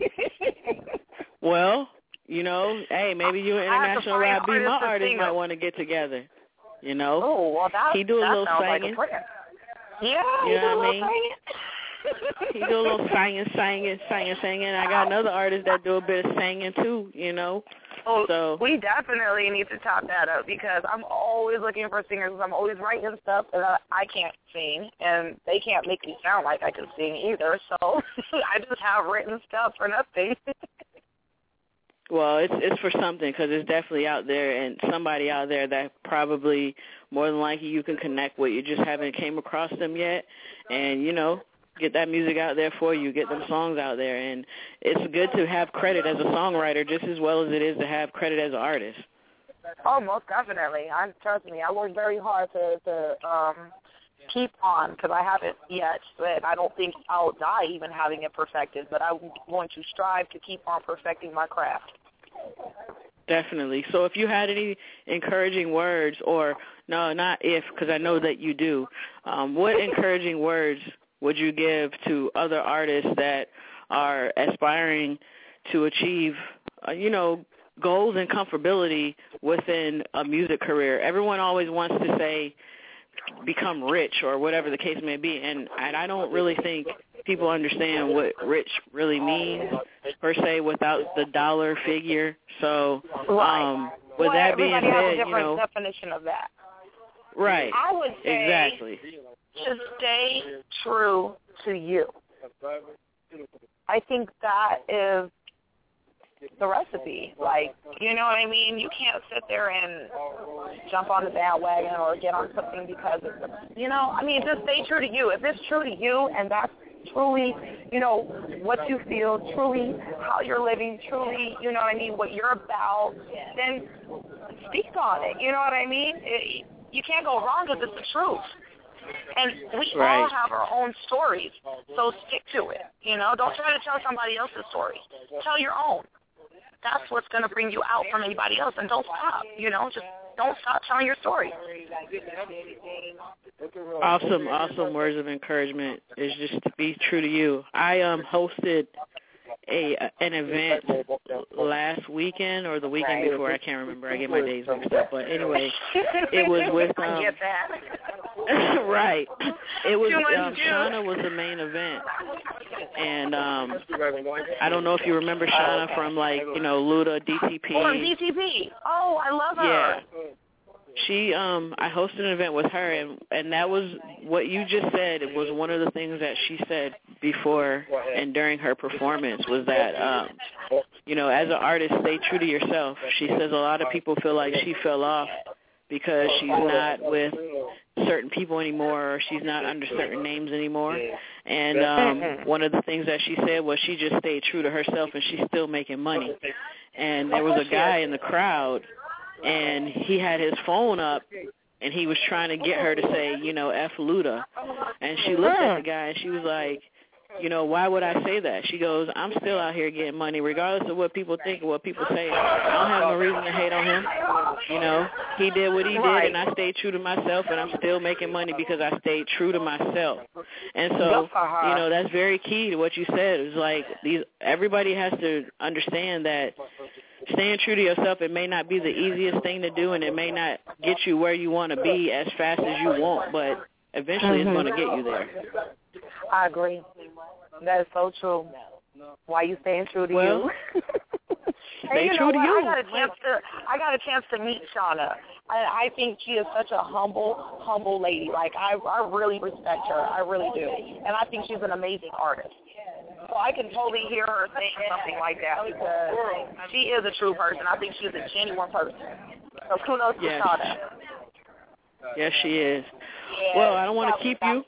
Well, you know, hey, maybe you and International Rap Be My Artist might want to get together. You know? Oh, well, he do a little singing. Like yeah, you know what I mean? He do a little singing. I got another artist that do a bit of singing too, you know. Oh, so we definitely need to top that up, because I'm always looking for singers. I'm always writing stuff, and I can't sing, and they can't make me sound like I can sing either. So I just have written stuff for nothing. Well, it's for something, because it's definitely out there, and somebody out there that probably more than likely you can connect with. You just haven't came across them yet, and, you know, get that music out there for you, get them songs out there. And it's good to have credit as a songwriter just as well as it is to have credit as an artist. Oh, most definitely. Trust me, I work very hard to keep on, because I haven't yet, but I don't think I'll die even having it perfected, but I'm going to strive to keep on perfecting my craft. Definitely. So if you had any encouraging words, or no, not if, because I know that you do, what encouraging words would you give to other artists that are aspiring to achieve, you know, goals and comfortability within a music career? Everyone always wants to say become rich or whatever the case may be, and I don't really think people understand what rich really means per se without the dollar figure. So with that being said, has a different definition of that. Right. I would say exactly to stay true to you. I think that is the recipe. Like, you know what I mean? You can't sit there and jump on the bandwagon or get on something because it's, you know, I mean, just stay true to you. If it's true to you and that's truly, you know, what you feel, truly how you're living, truly, you know what I mean, what you're about, then speak on it. You know what I mean? You can't go wrong because it's the truth. And we all have our own stories, so stick to it. You know, don't try to tell somebody else's story. Tell your own. That's what's going to bring you out from anybody else, and don't stop. You know, just don't stop telling your story. Awesome words of encouragement is just to be true to you. I hosted an event last weekend or the weekend before. I can't remember. I get my days mixed up. But anyway, it was with I get that. right. It was Shauna was the main event, and I don't know if you remember Shauna from, like, you know, Luda, DTP. Oh, from DTP. Oh, I love her. Yeah. She I hosted an event with her, and that was what you just said. It was one of the things that she said before and during her performance was that you know, as an artist, stay true to yourself. She says a lot of people feel like she fell off because she's not with certain people anymore, or she's not under certain names anymore. And one of the things that she said was she just stayed true to herself, and she's still making money. And there was a guy in the crowd, and he had his phone up, and he was trying to get her to say, you know, F Luda. And she looked at the guy, and she was like, you know, why would I say that? She goes, I'm still out here getting money, regardless of what people think or what people say. I don't have no reason to hate on him. You know, he did what he did, and I stayed true to myself, and I'm still making money because I stayed true to myself. And so, you know, that's very key to what you said. It's like everybody has to understand that staying true to yourself, it may not be the easiest thing to do, and it may not get you where you want to be as fast as you want, but eventually it's going to get you there. I agree. That is so true. Why you staying true to you? Stay true to you. I got a chance to meet Shauna. I think she is such a humble lady. Like, I really respect her. I really do. And I think she's an amazing artist. so I can totally hear her saying something like that because she is a true person. I think she's a genuine person. So kudos to Shawna. Yes, she is. Well, I don't want to keep you.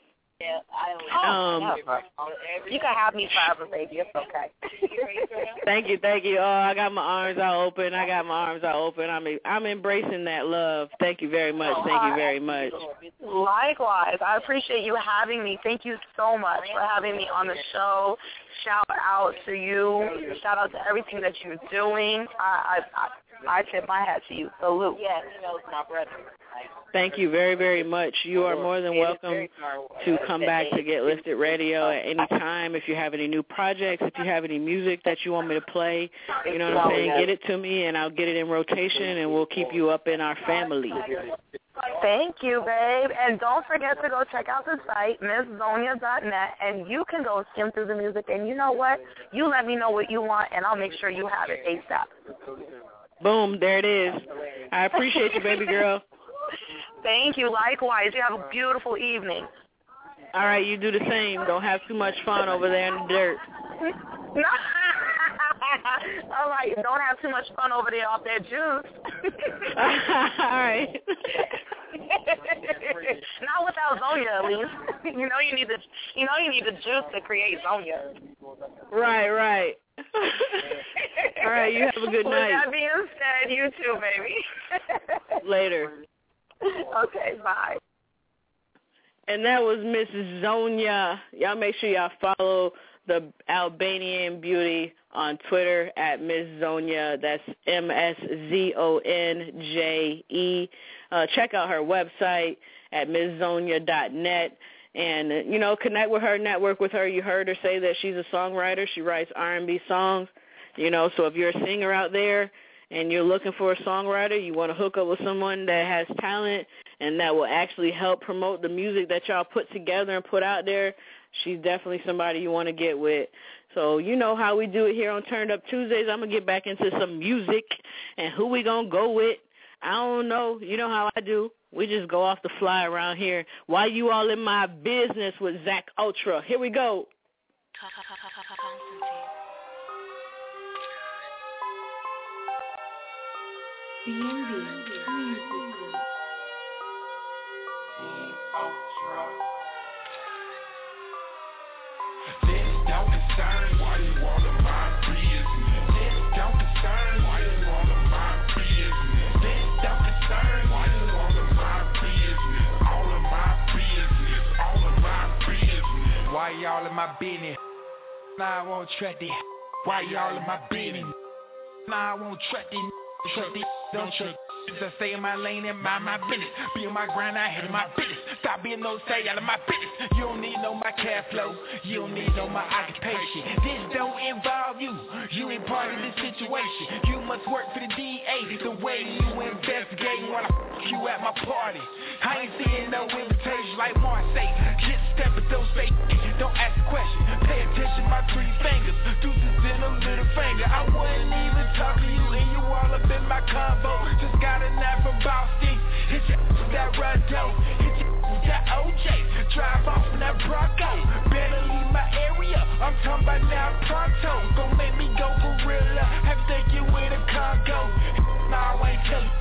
You can have me forever, baby. It's okay. Thank you. Oh, I got my arms all open. I'm embracing that love. Thank you very much. Likewise. I appreciate you having me. Thank you so much for having me on the show. Shout out to you. Shout out to everything that you're doing. I tip my hat to you. Salute. Yes, my brother. Thank you very, very much. You are more than welcome to come back to Get Lifted Radio at any time. If you have any new projects, if you have any music that you want me to play, you know what I'm saying, get it to me and I'll get it in rotation and we'll keep you up in our family. Thank you, babe. And don't forget to go check out the site, MissZonia.net, and you can go skim through the music. And you know what? You let me know what you want, and I'll make sure you have it ASAP. Boom, there it is. I appreciate you, baby girl. Thank you. Likewise. You have a beautiful evening. All right, you do the same. Don't have too much fun over there in the dirt. All right, don't have too much fun over there off that juice. All right. Not without Zonia, at least. You know you need the juice to create Zonia. Right. All right, you have a good night. With that being said, you too, baby. Later. Okay, bye. And that was Miss Zonia. Y'all make sure y'all follow the Albanian beauty on Twitter at Miss Zonia. That's MSZONJE. Check out her website at MissZonia.net. And, connect with her, network with her. You heard her say that she's a songwriter. She writes R&B songs. So if you're a singer out there and you're looking for a songwriter, you want to hook up with someone that has talent and that will actually help promote the music that y'all put together and put out there, she's definitely somebody you want to get with. So you know how we do it here on Turned Up Tuesdays. I'm going to get back into some music. And who we going to go with? I don't know. You know how I do. We just go off the fly around here. Why you all in my business with Zach Ultra? Here we go. Why y'all in my business? Nah, I won't trust it. Why y'all in my business? Nah, I won't trust it. Trust it, don't trust it. Just stay in my lane and mind my business. Be on my grind, I handle my business. Stop being no say out of my business. You don't need no my cash flow. You don't need no my occupation. This don't involve you. You ain't part of this situation. You must work for the DA. The way you investigating while I you at my party. I ain't seeing no invitation like Marseille. Just step but don't say don't ask a question. Pay attention, my 3 fingers. Deuces in a little finger. I wouldn't even talk to you and you all up in my combo. Just got a knife from Boston. Hit your with that Rondo. Hit your with that OJ. Drive off in that Bronco. Better leave my area. I'm talking about now pronto. Gon' make me go gorilla. Have to take you in a Congo. Nah, I ain't tell you.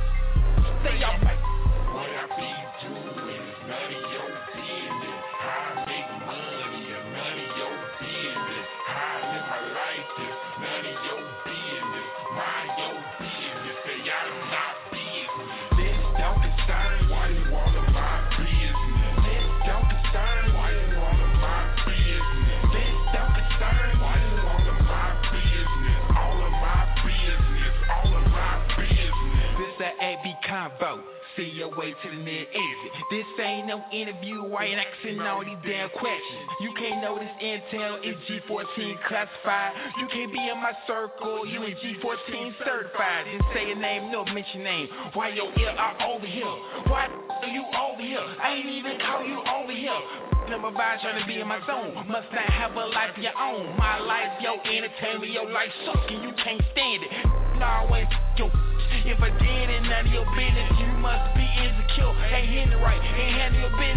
Stay off my. What I be doing is none of your business. How I make money is none of your business. How I live my life is none of your business. Mind your business. Say out of my business. This don't concern why you all of my business. This don't concern why you all of my business. This don't concern why you all of my business. All of my business. All of my business. This that AB convo. See your way to the near exit. This ain't no interview. Why you asking all these damn questions? You can't know this intel is G14 classified. You can't be in my circle. You ain't G14 certified. Just say your name, no mention name. Why your ear are over here? Why are you over here? I ain't even call you over here. Number 5 trying to be in my zone. Must not have a life of your own. My life, your entertainment, your life sucking. You can't stand it. Nah, I ain't your. If I did it, none of your business. You must be insecure. Ain't hitting it right. Ain't handling your business.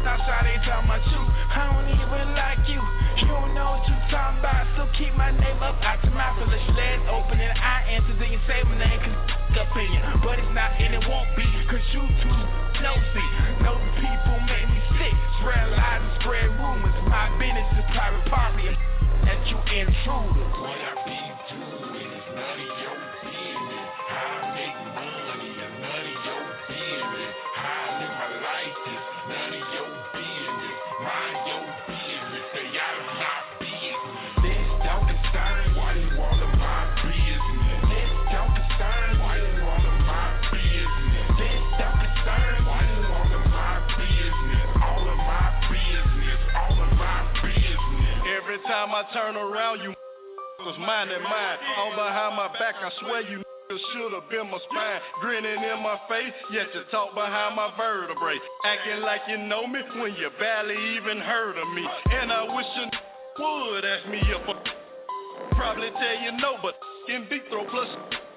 Now shawty talking about you, I don't even like you. You don't know what you talking about, so keep my name up out your mouth. Unless your legs open and I answer, then you say my name, cause opinion. But it's not and it won't be, cause you too nosy. Nosy people make me sick, spread lies and spread rumors. My business is private property, that you intruder. What I be doing is none of your business. How I make money is none of your business. How I live my life is none of your business. Mind your business, stay out of my business. This don't concern why you all of my business. This don't concern why you all of my business. This don't concern why you all of my business. All of my business, all of my business. Every time I turn around, you was mine and mine. All behind my back, I swear you should have been my spine. Grinning in my face, yet you talk behind my vertebrae. Acting like you know me when you barely even heard of me. And I wish you would ask me if I probably tell you no, but in deep throat plus.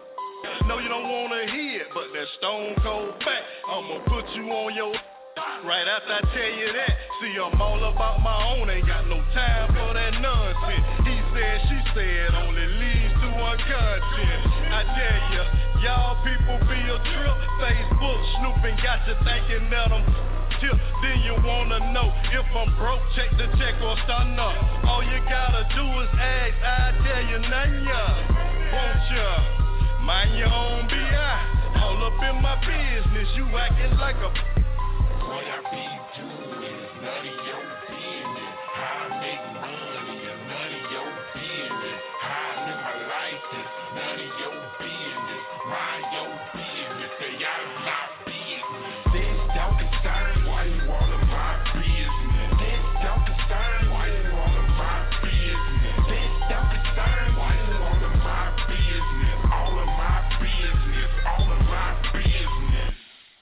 No, you don't wanna hear it, but that stone cold fact, I'ma put you on your right after I tell you that. See, I'm all about my own, ain't got no time for that nonsense. He said, she said, only leads to one content. I tell ya, y'all people be a trip. Facebook snooping got you thinking that I'm tip. Then you wanna know if I'm broke, check the check or stun up. All you gotta do is ask, I tell you none ya. Won't ya? Mind your own B.I. All up in my business, you acting like a what I be doing is none of your business. How I make money is none of your business. How I live my life is none of your business. Mind your business, stay out of my business. This don't concern why you all of my business. This don't concern why you all of my business. This don't concern why you all of my business. All of my business, all of my business.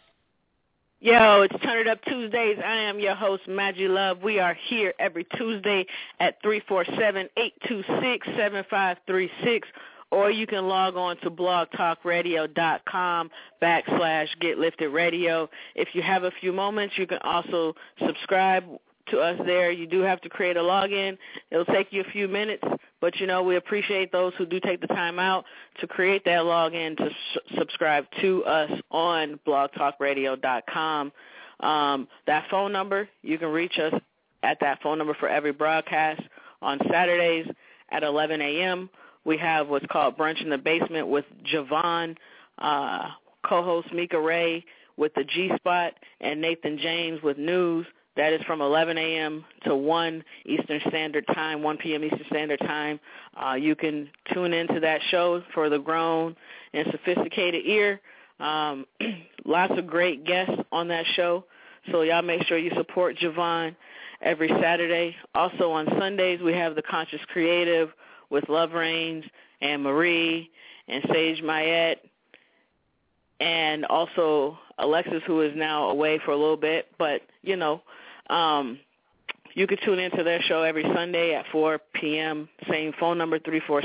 Yo, it's Turn It Up Tuesdays. I am your host, Maggie Love. We are here every Tuesday at 347-826-7536, or you can log on to blogtalkradio.com/GetLiftedRadio. If you have a few moments, you can also subscribe to us there. You do have to create a login. It'll take you a few minutes, but, you know, we appreciate those who do take the time out to create that login to subscribe to us on blogtalkradio.com. That phone number, you can reach us at that phone number for every broadcast. On Saturdays at 11 a.m., we have what's called Brunch in the Basement with Javon, co-host Mika Ray with the G-Spot, and Nathan James with news. That is from 11 a.m. to 1 Eastern Standard Time, 1 p.m. Eastern Standard Time. You can tune into that show for the grown and sophisticated ear. Lots of great guests on that show, so y'all make sure you support Javon every Saturday. Also on Sundays, we have The Conscious Creative with Love Reigns and Marie and Sage Mayette, and also Alexis, who is now away for a little bit, but, you know, you can tune into their show every Sunday at 4 p.m., same phone number,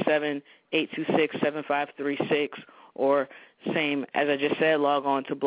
347-826-7536, or same, as I just said, log on to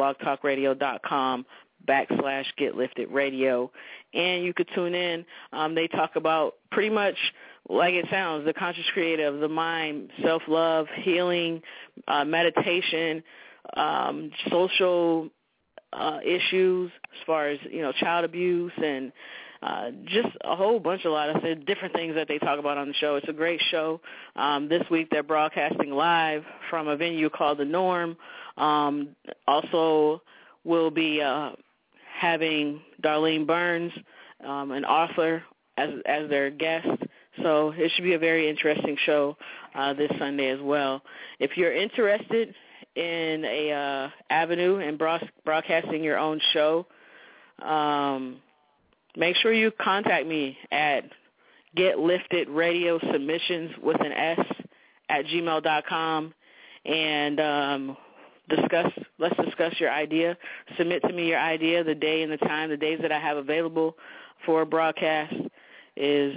blogtalkradio.com/GetLiftedRadio, and you could tune in. They talk about pretty much like it sounds, the conscious creative, the mind, self-love, healing, meditation, social issues as far as, you know, child abuse, and just a whole bunch, a lot of different things that they talk about on the show. It's a great show. This week they're broadcasting live from a venue called The Norm. Also we'll be having Darlene Burns, an author, as their guest. So it should be a very interesting show this Sunday as well. If you're interested in a avenue and broadcasting your own show, make sure you contact me at getliftedRadiosubmissions with an S at gmail.com, and let's discuss your idea. Submit to me your idea, the day and the time. The days that I have available for a broadcast is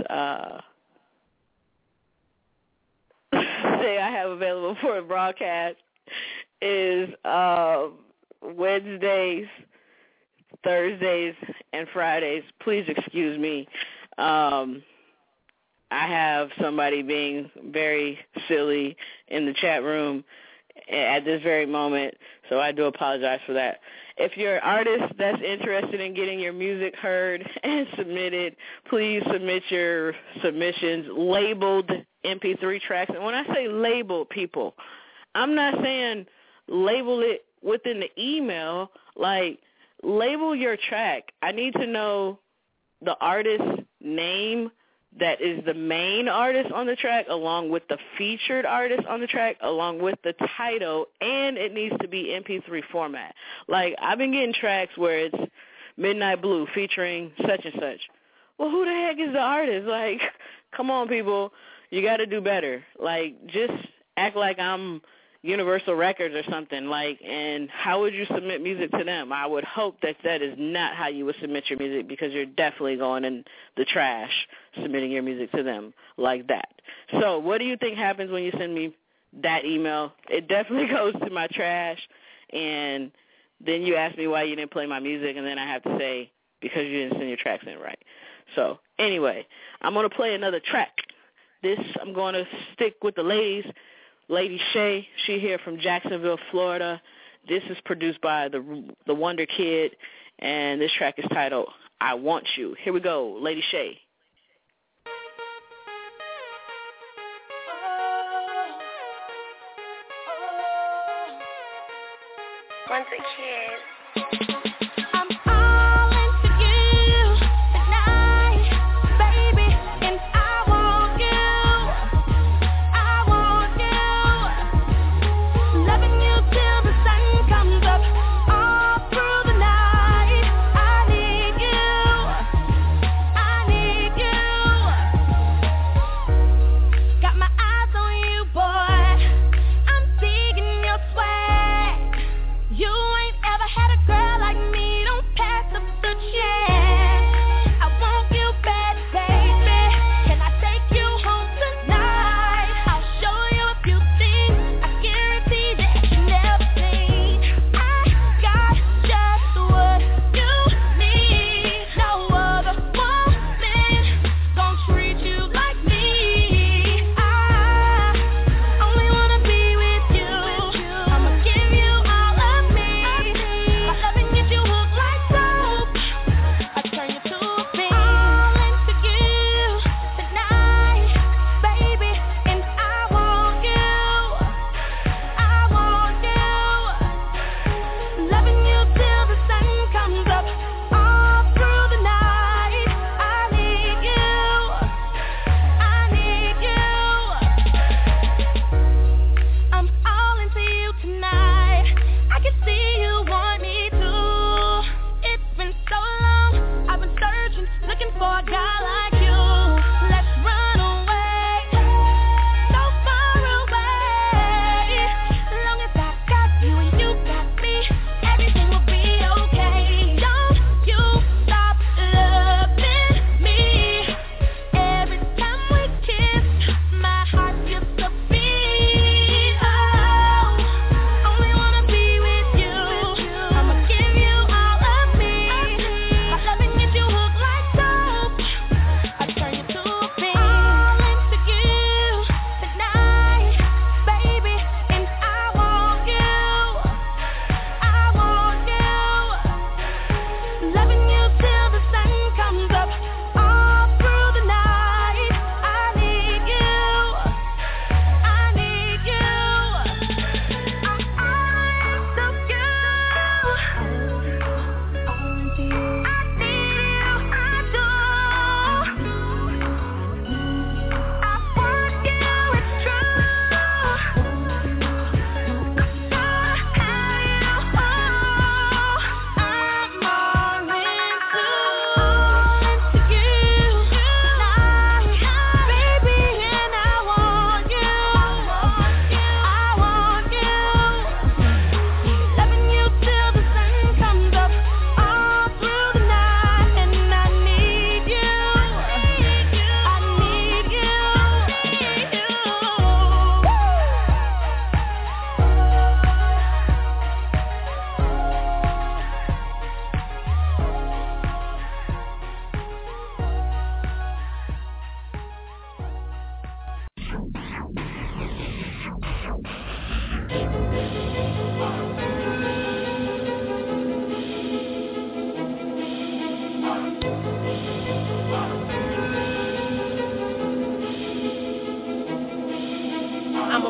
Wednesdays Thursdays and Fridays, please excuse me. I have somebody being very silly in the chat room at this very moment, so I do apologize for that. If you're an artist that's interested in getting your music heard and submitted, please submit your submissions labeled MP3 tracks. And when I say labeled, people, I'm not saying label it within the email. Like, label your track. I need to know the artist's name that is the main artist on the track, along with the featured artist on the track, along with the title, and it needs to be MP3 format. Like, I've been getting tracks where it's Midnight Blue featuring such and such. Well, who the heck is the artist? Like, come on, people. You got to do better. Like, just act like I'm Universal Records or something. Like, and how would you submit music to them? I would hope that that is not how you would submit your music, because you're definitely going in the trash submitting your music to them like that. So what do you think happens when you send me that email? It definitely goes to my trash, and then you ask me why you didn't play my music, and then I have to say, because you didn't send your tracks in right. So anyway, I'm going to play another track. I'm going to stick with the ladies. Lady Shay, she here from Jacksonville, Florida. This is produced by the Wonder Kid, and this track is titled I Want You. Here we go, Lady Shay. Wonder Kid. You ain't ever had a girl like me.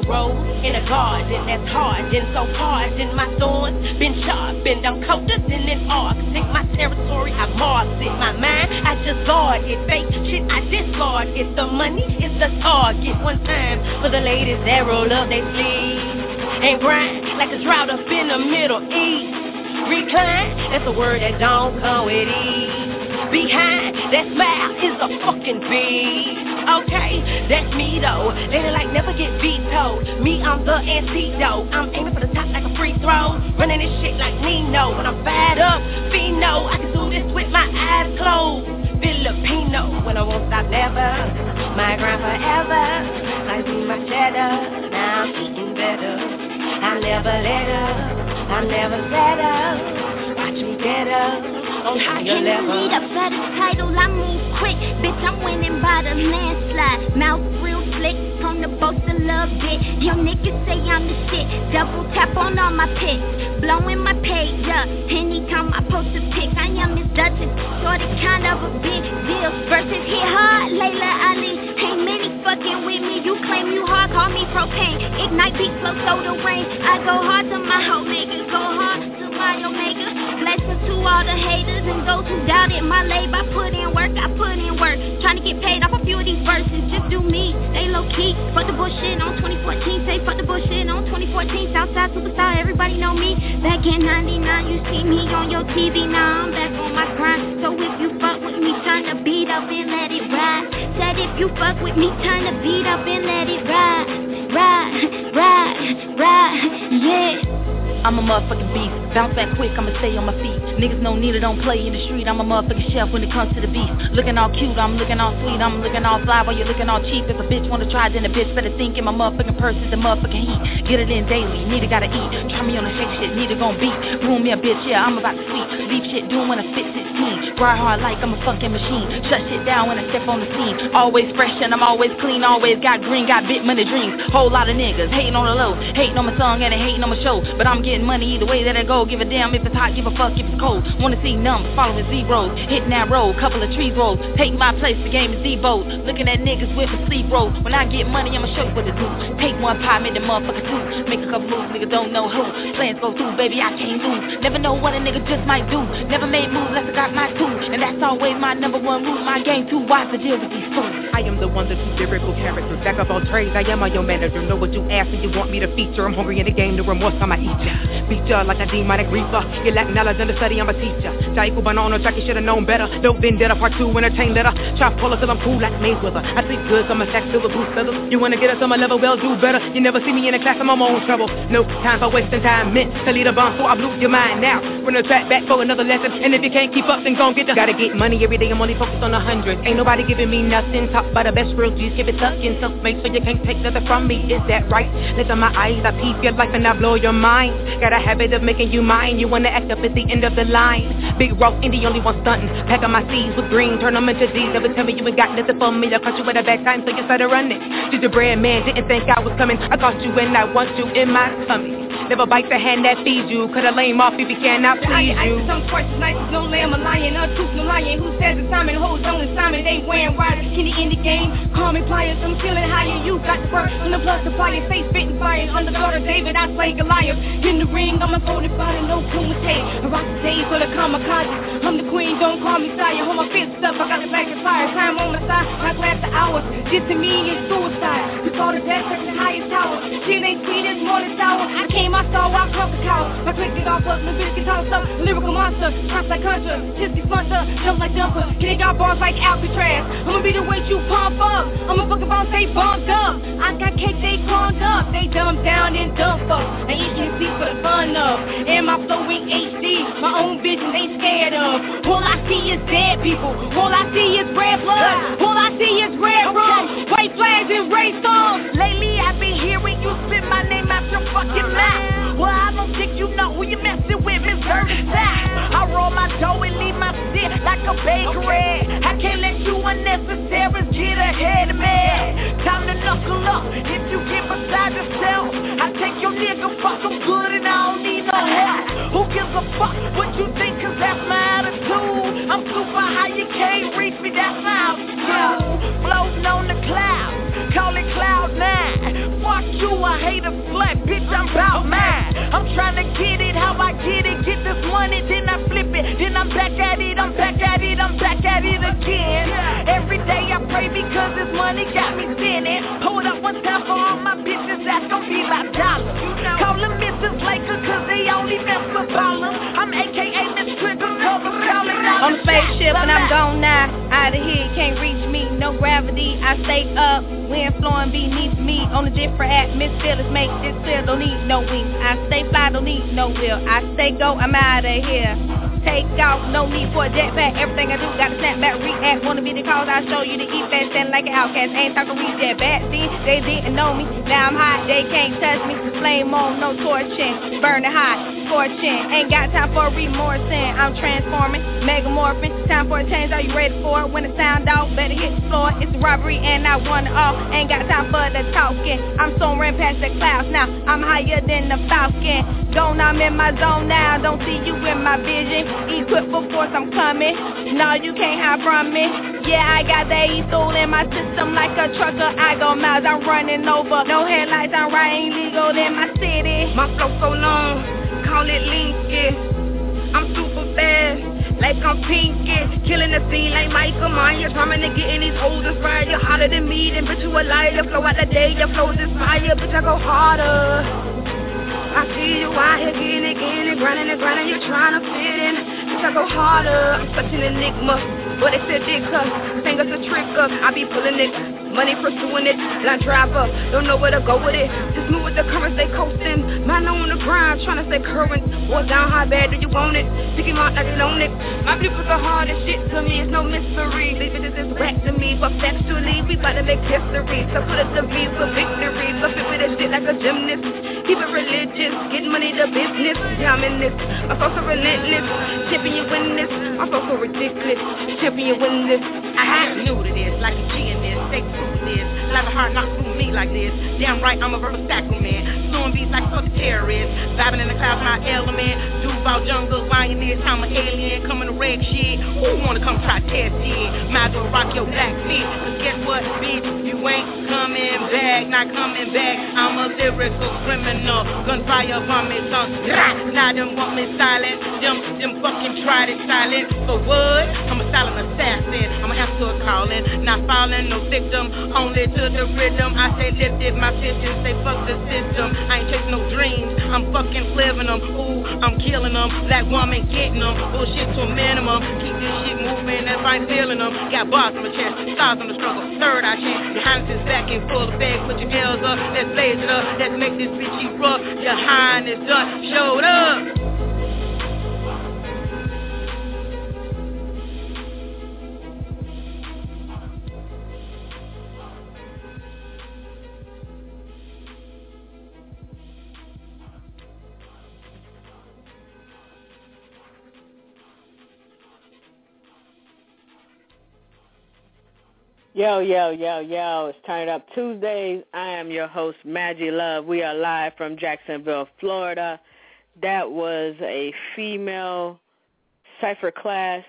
road in a garden that's hard and so hard. And my thorns been sharp and I'm colder than an Arctic. My territory, I marked it. My mind, I just guard it. Fake shit, I discard it. The money is the target. One time for the ladies that roll up their sleeves and grind like a drought up in the Middle East. Recline, that's a word that don't come with ease. Behind that smile is a fucking beast. Okay, that's me though. Lady like never get vetoed. Me, I'm the antidote. I'm aiming for the top like a free throw. Running this shit like Nino. When I'm fired up, Fino. I can do this with my eyes closed. Filipino, when I won't stop never. My grind forever. I do my cheddar. Now I'm eating better. I never let up. I never settle. Watch me get up. On higher level. Need a better title, I move quick. Bitch, I'm winning by the landslide. Mouth real slick, from the boats to love it. Your niggas say I'm the shit. Double tap on all my pics. Blowing my page up. Anytime I post a pic, I am Miss Dutton. Shorty kind of a big deal. Versus hit hard, Layla Ali. Ain't many fucking with me. You claim you hard, call me propane. Ignite beat, flow, soda rain. I go hard to my whole nigga. Go hard to my omega. Blessings to all the haters and those who doubted my labor. I put in work, Trying to get paid off a few of these verses. Just do me, they low key. Fuck the bullshit on 2014. Say fuck the bullshit on 2014. Southside superstar, everybody know me. Back in 99, you see me on your TV. Now I'm back on my grind. So if you fuck with me, turn the beat up and let it ride. Said if you fuck with me, turn the beat up and let it ride. Ride, yeah. I'm a motherfucking beast, bounce back quick, I'ma stay on my feet. Niggas no need it, don't play in the street. I'm a motherfucking chef when it comes to the beast. Looking all cute, I'm looking all sweet. I'm looking all fly while you're looking all cheap. If a bitch wanna try, then a bitch better think in my motherfucking purse is the motherfucking heat. Get it in daily, need it, gotta eat. Try me on the shake shit, need it gon' beat. Ruin me a bitch, yeah, I'm about to sleep. Leave shit doing when I spit 16. Ride hard like I'm a fucking machine. Shut shit down when I step on the scene. Always fresh and I'm always clean. Always got green, got big money dreams. Whole lot of niggas hating on the low, hating on my song and they hating on my show. But I'm getting money either way that I go. Give a damn if it's hot, give a fuck if it's cold. Wanna see numbers following zeros, hitting that road, couple of trees roll. Take my place, the game is Z-Boat. Looking at niggas with a sleep roll. When I get money, I'ma show you what to do. Take one pie, make the motherfucker two. Make a couple moves, nigga don't know who. Plans go through, baby, I can't lose. Never know what a nigga just might do. Never made moves unless I got my two. And that's always my number one rule. My game too wise to deal with these fools. I am the one, the two lyrical characters. Jack of all trades, I am my own manager. Know what you ask and you want me to feature. I'm hungry in the game, no remorse, I'ma eat ya. Beat ya like a demonic reaper. You lack knowledge and the study, I'm a teacher. Jaiku banana, Jackie should've known better. Don't vendetta, part 2, entertain letter. Chop pull till I'm cool like Mayweather. I sleep good, so I'ma stack silver blue feathers. You wanna get us on my level, well do better. You never see me in a class, I'm on my own trouble. No time for wasting time, meant to lead a bomb, so I blew your mind now. Run the track back for another lesson, and if you can't keep up, then gon' get the. Gotta get money every day, I'm only focused on 100. Ain't nobody giving me nothing. Top by the best real G's, give it tucking. Self-made, so you can't take nothing from me. Is that right? Listen, my eyes, I peep your life and I blow your mind. Got a habit of making you mine. You wanna act up at the end of the line. Big rock, indie, only one stunting. Pack up my seeds with green, turn them into G's. Never tell me you ain't got nothing for me. I caught you at a bad time, so you started running. Did your brand man, didn't think I was coming. I caught you and I want you in my tummy. Never bite the hand that feeds you. Cut a lame off if he cannot please you. Some sports nights, no lamb, a lion, a truth, no lion. Who says assignment, holds on assignment, they wearing wires. Can you end the game? Call me pliers, I'm feeling higher. You got the first on the plus supplier, face spitting fire. Under the Lord of David, I slay Goliath. In the ring, I'm a folded body, no kumite. I rock the days for the kamikaze. I'm the queen, don't call me sire. Hold my fists up, I got the back of fire. Time on my side, I clap the hours. This to me is suicide. We call the death at the highest tower. Shit ain't sweet as morning sour. I came, I saw, I caught the cow. I clicked it off up, Leviticus tossed up. Lyrical monster, shots like Contra. Tipsy flunter, jump like jumper. Getting got bars like Alcatraz. I'ma be the way you pump up. I'ma fuck about, they bumped up. I got cake, they conned up. They dumb down and dump up. I eat and see for the fun of. And my flowing HD. My own vision, they scared of. All I see is dead people. All I see is red blood. All I see is red rum. White flags and race songs. Lately I've been hearing you spit my name out your fucking mouth. Well, I don't think you know who you messing with, Miss Versatile. I roll my dough and leave my shit like a bakery. I can't let you unnecessary get ahead of me. Time to knuckle up. If you get beside yourself, I take your nigga, fuck him good and I don't need no help. Who gives a fuck what you think, cause that's my attitude. I'm super high, you can't reach me, that's my altitude. Floating on the clouds, call it cloud I'm AKA Miss Trigger, cover, call me on the spaceship and I'm gone now. Out of here, can't reach me, no gravity. I stay up, wind flowing beneath me. On a different atmosphere, let's make this clear. Don't need no wings. I stay fly, don't need no wheel. I stay go, I'm out of here. Take off, no need for a jetpack. Everything I do, gotta snap back, react. Wanna be the cause, I show you to eat fast, stand like an outcast. Ain't talking reject back then, they didn't know me. Now I'm hot, they can't touch me. Flame on, no torching, burning hot, scorching. Ain't got time for remorseing. I'm transforming, megamorphing. Time for a change, are you ready for it? When the sound out, better hit the floor. It's a robbery and I want it all. Ain't got time for the talking. I'm soaring past the clouds now. I'm higher than the falcon. Gone, I'm in my zone now. Don't see you in my vision. Equipped for force, I'm coming. No, you can't hide from me. Yeah, I got that e-soul in my system like a trucker. I go miles, I'm running over. No headlights, I'm riding legal in my city. My flow so long, call it Linky. I'm super fast, like I'm Pinky. Killing the scene like Michael Myers. Trying to get in these hoes inspired. You're hotter than me, then bitch you a liar. Flow out the day, your flow's inspired. Bitch, I go harder. I see you out here getting it, grinding, you're trying to fit in. Bitch, I go harder, I'm such an enigma. But they said dick us, fingers a trick up. I be pulling it, money pursuing it. Line driver, don't know where to go with it. Just move with the current, stay coasting. Mine on the grind, trying to stay current. Walk down, how bad do you want it? Pick him out like you own it. My people so hard as shit to me, it's no mystery. Leave it as whack to me, but factually, we bout to make history. So put us to V for victory. Fluff it with that shit like a gymnast. Keep it religious, get money to business. Yeah, I'm in this, I'm so relentless. Tipping you in this, I'm so ridiculous. Tipping you in this. I new to this, like a G in this. Stay true to this. Let a heart knock through me like this. Damn right, I'm a verbal sacrament. Slowing beats like fucking terrorist. Vibing in the clouds, my element. Duval jungle, lion this. I'm an alien, coming to wreck shit. Who wanna come try test it? Might as well rock your black feet. Cause guess what, bitch? You ain't coming back, not coming back. I'm a lyrical criminal. Gunfire from me tongue. Now them want me silent. Them fucking tried it silent. For what? I'm a silent assassin. I'm a absolute calling. Not falling, no victim. Only to the rhythm. I say lifted, my vision say fuck the system. I ain't chasing no dreams. I'm fucking living them. Ooh, I'm killing them. Black woman getting them. Bullshit to a minimum. Keep this shit moving if I'm feeling them. Got bars on my chest, stars on the struggle. Third eye chance. Behind this back in full effect. Put your L's up. Let's blaze it up. Let's make this bitch erupt. Your hind is done. Showed up. Yo, it's Turn It Up Tuesdays. I am your host, Maggie Love. We are live from Jacksonville, Florida. That was a female cipher class.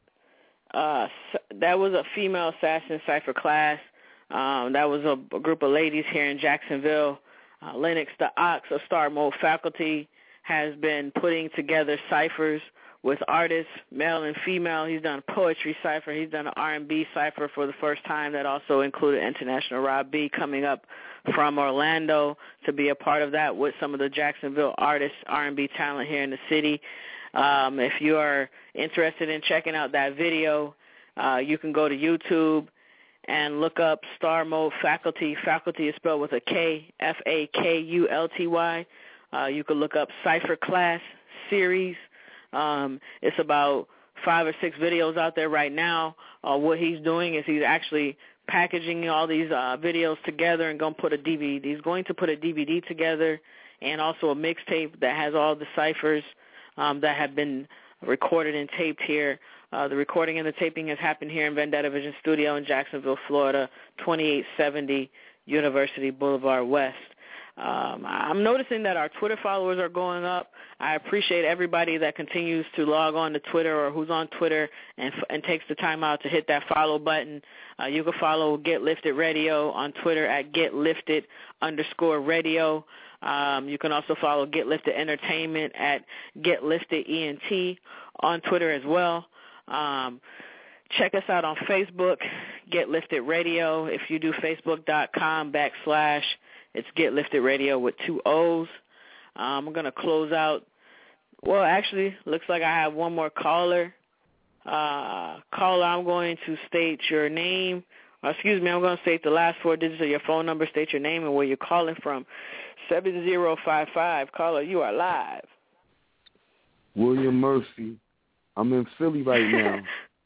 That was a female assassin cipher class. That was a group of ladies here in Jacksonville. Lennox the Ox of Star Mode faculty has been putting together ciphers with artists, male and female. He's done a poetry cipher. He's done an R&B cipher for the first time that also included International Rob B coming up from Orlando to be a part of that with some of the Jacksonville artists, R&B talent here in the city. If you are interested in checking out that video, you can go to YouTube and look up Star Mode Faculty. Faculty is spelled with a K, F-A-K-U-L-T-Y. You can look up Cipher Class Series. It's about 5 or 6 videos out there right now. What he's doing is he's actually packaging all these videos together and going to put a DVD. He's going to put a DVD together and also a mixtape that has all the ciphers that have been recorded and taped here. The recording and the taping has happened here in Vendetta Vision Studio in Jacksonville, Florida, 2870 University Boulevard West. I'm noticing that our Twitter followers are going up. I appreciate everybody that continues to log on to Twitter or who's on Twitter and takes the time out to hit that follow button. You can follow Get Lifted Radio on Twitter at GetLifted_radio. You can also follow Get Lifted Entertainment at GetLiftedENT on Twitter as well. Check us out on Facebook, Get Lifted Radio. If you do Facebook.com/ it's Get Lifted Radio with 2 O's. I'm going to close out Well, actually, looks like I have one more caller. Caller, I'm going to state your name. I'm going to state the last 4 digits of your phone number, state your name and where you're calling from. 7055. Caller, you are live. William Murphy. I'm in Philly right now.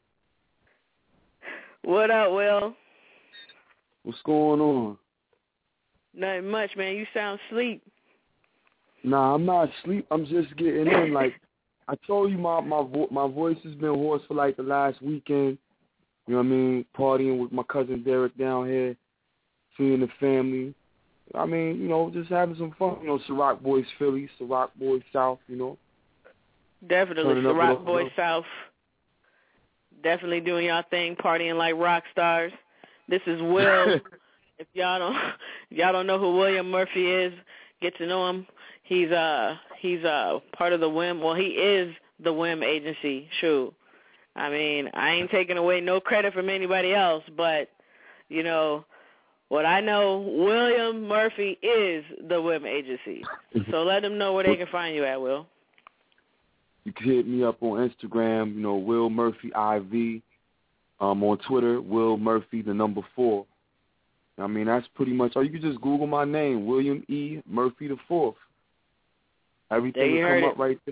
What up, Will? What's going on? Nothing much, man. You sound asleep. Nah, I'm not asleep. I'm just getting in. Like I told you, my voice has been hoarse for like the last weekend. You know what I mean? Partying with my cousin Derek down here, seeing the family. I mean, you know, just having some fun. You know, Ciroc Boys Philly, Ciroc Boys South. You know. Definitely, Ciroc Boys South. Definitely doing y'all thing, partying like rock stars. This is Will. If y'all don't know who William Murphy is, get to know him. He's part of the WIM. Well, he is the WIM agency. Shoot, I mean, I ain't taking away no credit from anybody else, but you know what I know, William Murphy is the WIM agency. So let them know where they can find you at, Will. You can hit me up on Instagram, you know, Will Murphy IV. On Twitter, Will Murphy, the number 4. I mean, that's pretty much all. You can just Google my name, William E. Murphy the 4th. Everything will come up right there.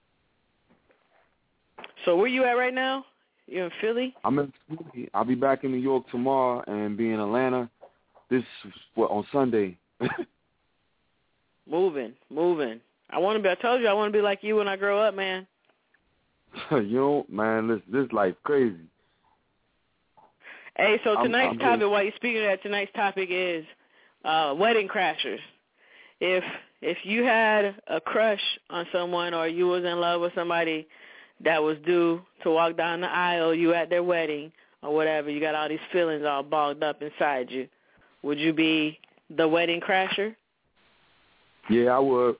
So where you at right now? You in Philly? I'm in Philly. I'll be back in New York tomorrow and be in Atlanta on Sunday. Moving. I told you I want to be like you when I grow up, man. You know, man, this life crazy. Hey, so tonight's topic, while you're speaking of that, tonight's topic is wedding crashers. If you had a crush on someone or you was in love with somebody that was due to walk down the aisle, you at their wedding or whatever, you got all these feelings all bogged up inside you, would you be the wedding crasher? Yeah, I would.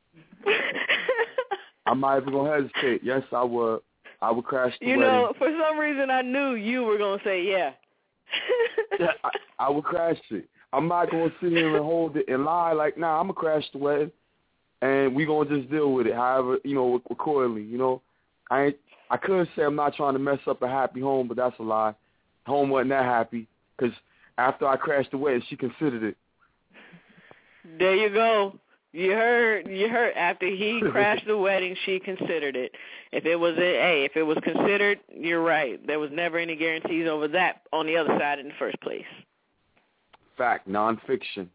I'm not even going to hesitate. Yes, I would. I would crash the wedding. You know, for some reason I knew you were going to say yeah. Yeah, I would crash it. I'm not going to sit here and hold it and lie like, nah, I'm going to crash the wedding, and we going to just deal with it however, you know, accordingly, you know. I could say I'm not trying to mess up a happy home, but that's a lie. Home wasn't that happy because after I crashed the wedding, she considered it. There you go. You heard. After he crashed the wedding, she considered it. If it was considered, you're right. There was never any guarantees over that on the other side in the first place. Fact, nonfiction.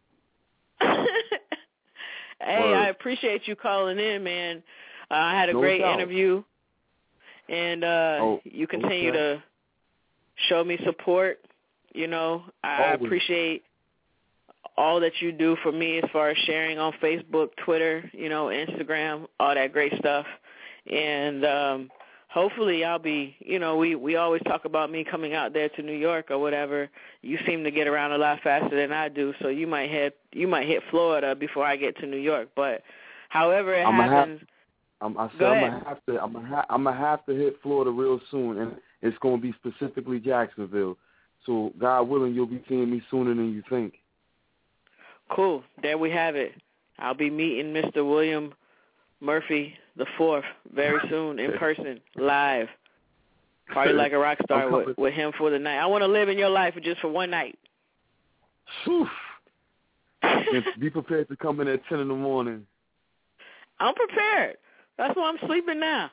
Hey, Word. I appreciate you calling in, man. I had a great interview, and you continue to show me support. You know, I appreciate all that you do for me as far as sharing on Facebook, Twitter, you know, Instagram, all that great stuff. And hopefully I'll be, you know, we always talk about me coming out there to New York or whatever. You seem to get around a lot faster than I do, so you might hit Florida before I get to New York. But however it happens, I'm gonna have to hit Florida real soon, and it's gonna be specifically Jacksonville. So God willing, you'll be seeing me sooner than you think. Cool. There we have it. I'll be meeting Mr. William Murphy the 4th very soon in person, live. Party like a rock star with him for the night. I want to live in your life just for one night. Be prepared to come in at 10 in the morning. I'm prepared. That's why I'm sleeping now.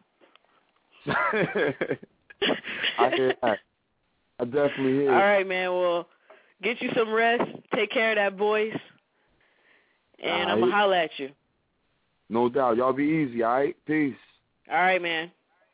I hear that. I definitely hear it. All right, man. Well, get you some rest. Take care of that voice. And I'm going to holler at you. No doubt. Y'all be easy, all right? Peace. All right, man.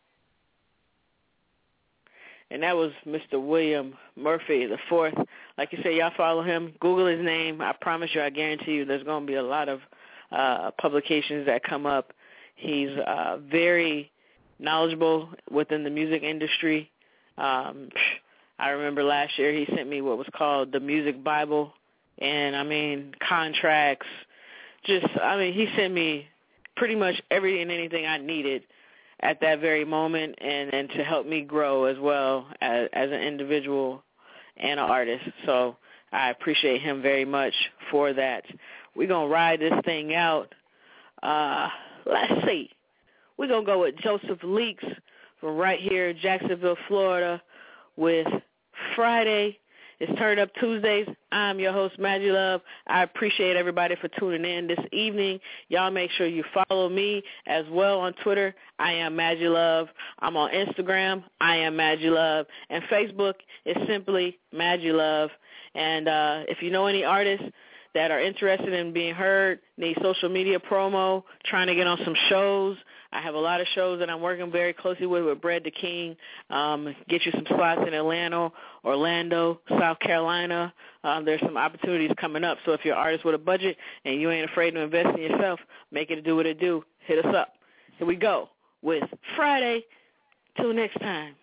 And that was Mr. William Murphy the 4th. Like you say, y'all follow him. Google his name. I promise you, I guarantee you there's going to be a lot of publications that come up. He's very knowledgeable within the music industry. I remember last year he sent me what was called the Music Bible. And, I mean, contracts. He sent me pretty much everything and anything I needed at that very moment and to help me grow as well as an individual and an artist. So I appreciate him very much for that. We're going to ride this thing out. Let's see. We're going to go with Joseph Leaks from right here in Jacksonville, Florida with Friday. It's Turn Up Tuesdays. I'm your host, Maggie Love. I appreciate everybody for tuning in this evening. Y'all make sure you follow me as well on Twitter. I am Maggie Love. I'm on Instagram. I am Maggie Love. And Facebook is simply Maggie Love. And if you know any artists that are interested in being heard, need social media promo, trying to get on some shows, I have a lot of shows that I'm working very closely with Bread the King, get you some spots in Atlanta, Orlando, South Carolina. There's some opportunities coming up. So if you're an artist with a budget and you ain't afraid to invest in yourself, make it do what it do. Hit us up. Here we go with Friday. Till next time.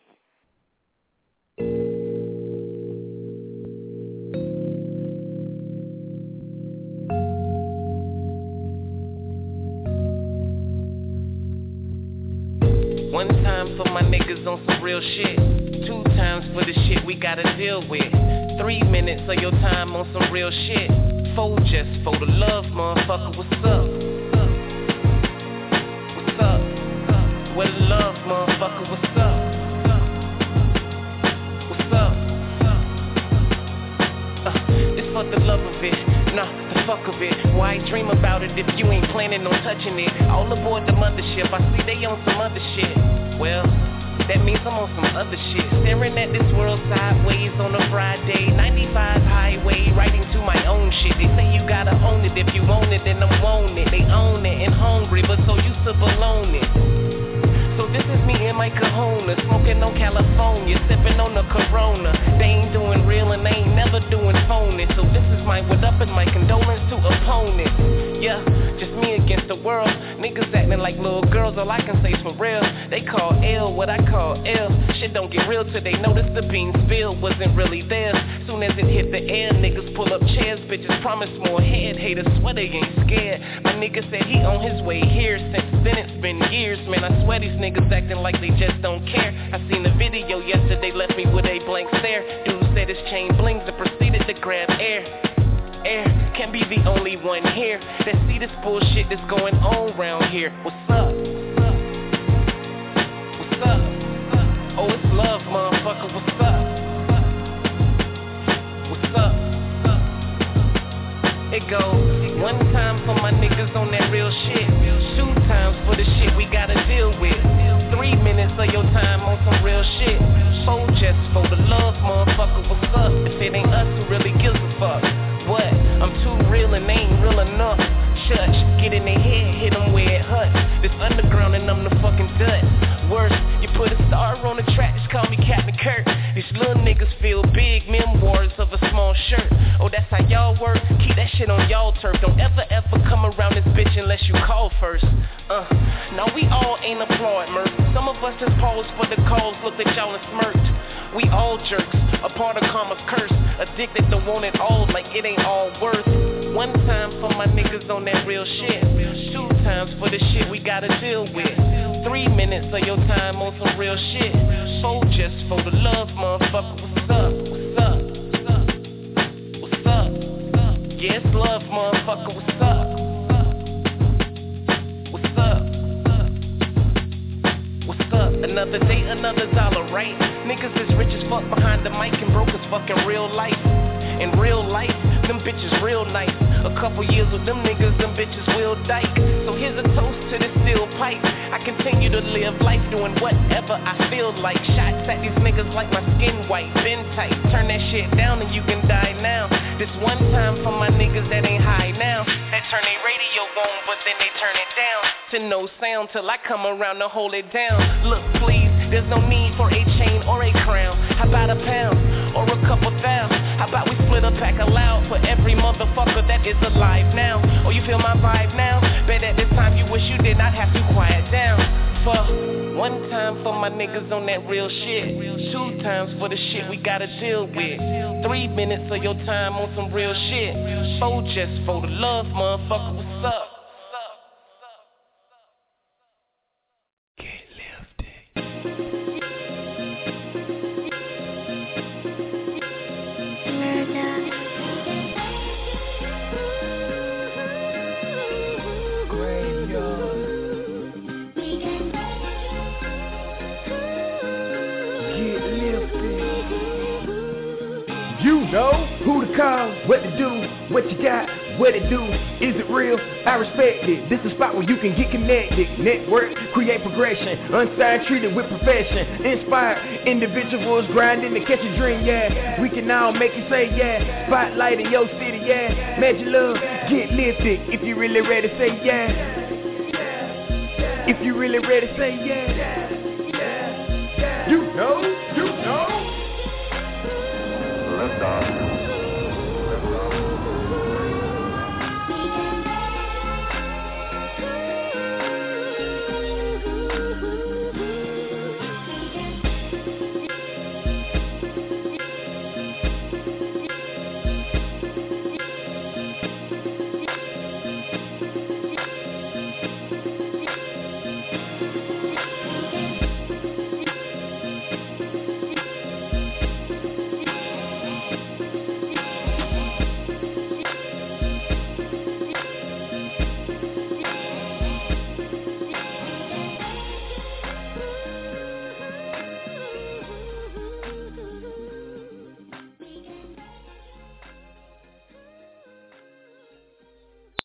One time for my niggas on some real shit. 2 times for the shit we gotta deal with. 3 minutes of your time on some real shit. 4 just for the love, motherfucker, what's up? What's up? Well, love, motherfucker, what's up? What's up? It's for the love of it. Nah, the fuck of it. Why dream about it if you ain't planning on touching it? All aboard the mothership, I see they on some other shit. Well, that means I'm on some other shit. Staring at this world sideways on a Friday. 95 highway, writing to my own shit. They say you gotta own it. If you own it, then I'm on it. They own it and hungry, but so used to blown it. So this is me and my kahuna, smoking on California, sipping on the Corona. They ain't doing real and they ain't never doing phony. So this is my what up and my condolence to opponents. Yeah, just me against the world. Niggas acting like little girls, all I can say is for real. They call L what I call L. Shit don't get real till they notice the bean spill wasn't really theirs. Soon as it hit the air, niggas pull up chairs. Bitches promise more head, haters swear they ain't scared. My nigga said he on his way here. Since then it's been years, man, I swear these niggas acting like they just don't care. I seen the video yesterday, left me with a blank stare. Dude said his chain blings and proceeded to grab air. Air can't be the only one here that see this bullshit that's going on round here. What's up? What's up? Oh, it's love, motherfucker. What's up? What's up? It goes 1 time for my niggas on that real shit. 2 times for the shit we gotta deal with. 3 minutes of your time on some real shit. 4 just for the love, motherfucker. What's up? If it ain't us, who really gives a fuck? What? I'm too real and they ain't real enough. Shush, get in their head, hit them where it hurts. This underground and I'm the fucking dud. Worse, you put a star on the track, just call me Captain Kirk. These little niggas feel big, memoirs of a small shirt. Oh, that's how y'all work? Keep that shit on y'all turf. Don't ever come around this bitch unless you call first. Now we all ain't applaud, Murph. Some of us just paused for the cause, looked at y'all and smirked. We all jerks, a part of karma's curse. Addicted to want it all like it ain't all worth. 1 time for my niggas on that real shit. 2 times for the shit we gotta deal with. 3 minutes of your time on some real shit. 4 just for the love, motherfucker. What's up? What's up? What's up? Yeah, it's love, motherfucker. What's up? What's up? What's up? Another day, another dollar, right? Niggas is rich as fuck behind the mic and broke as fucking real life. In real life, them bitches real nice. A couple years with them niggas, them bitches will dyke. So here's a toast to this steel pipe. I continue to live life doing whatever I feel like. Shots at these niggas like my skin white, been tight. Turn that shit down and you can die now. This 1 time for my niggas that ain't high now. That turn their radio on, but then they turn it down to no sound till I come around to hold it down. Look, please, there's no need for a chain or a crown. How about a pound or a couple thousand? How about we split a pack aloud for every motherfucker that is alive now? Oh, you feel my vibe now? Bet at this time you wish you did not have to quiet down. For 1 time for my niggas on that real shit. 2 times for the shit we gotta deal with. 3 minutes of your time on some real shit. 4 just for the love, motherfucker. What's up? We can know who to call, what to do, what you got, what it do. Is it real? I respect it. This is a spot where you can get connected. Network, create progression. Unsigned, treated with profession. Inspired individuals grinding to catch a dream, yeah. We can all make it say, yeah. Spotlight in your city, yeah. Magic love, get lifted. If you really ready, say, yeah. If you really ready, say, yeah. You know. Let's go.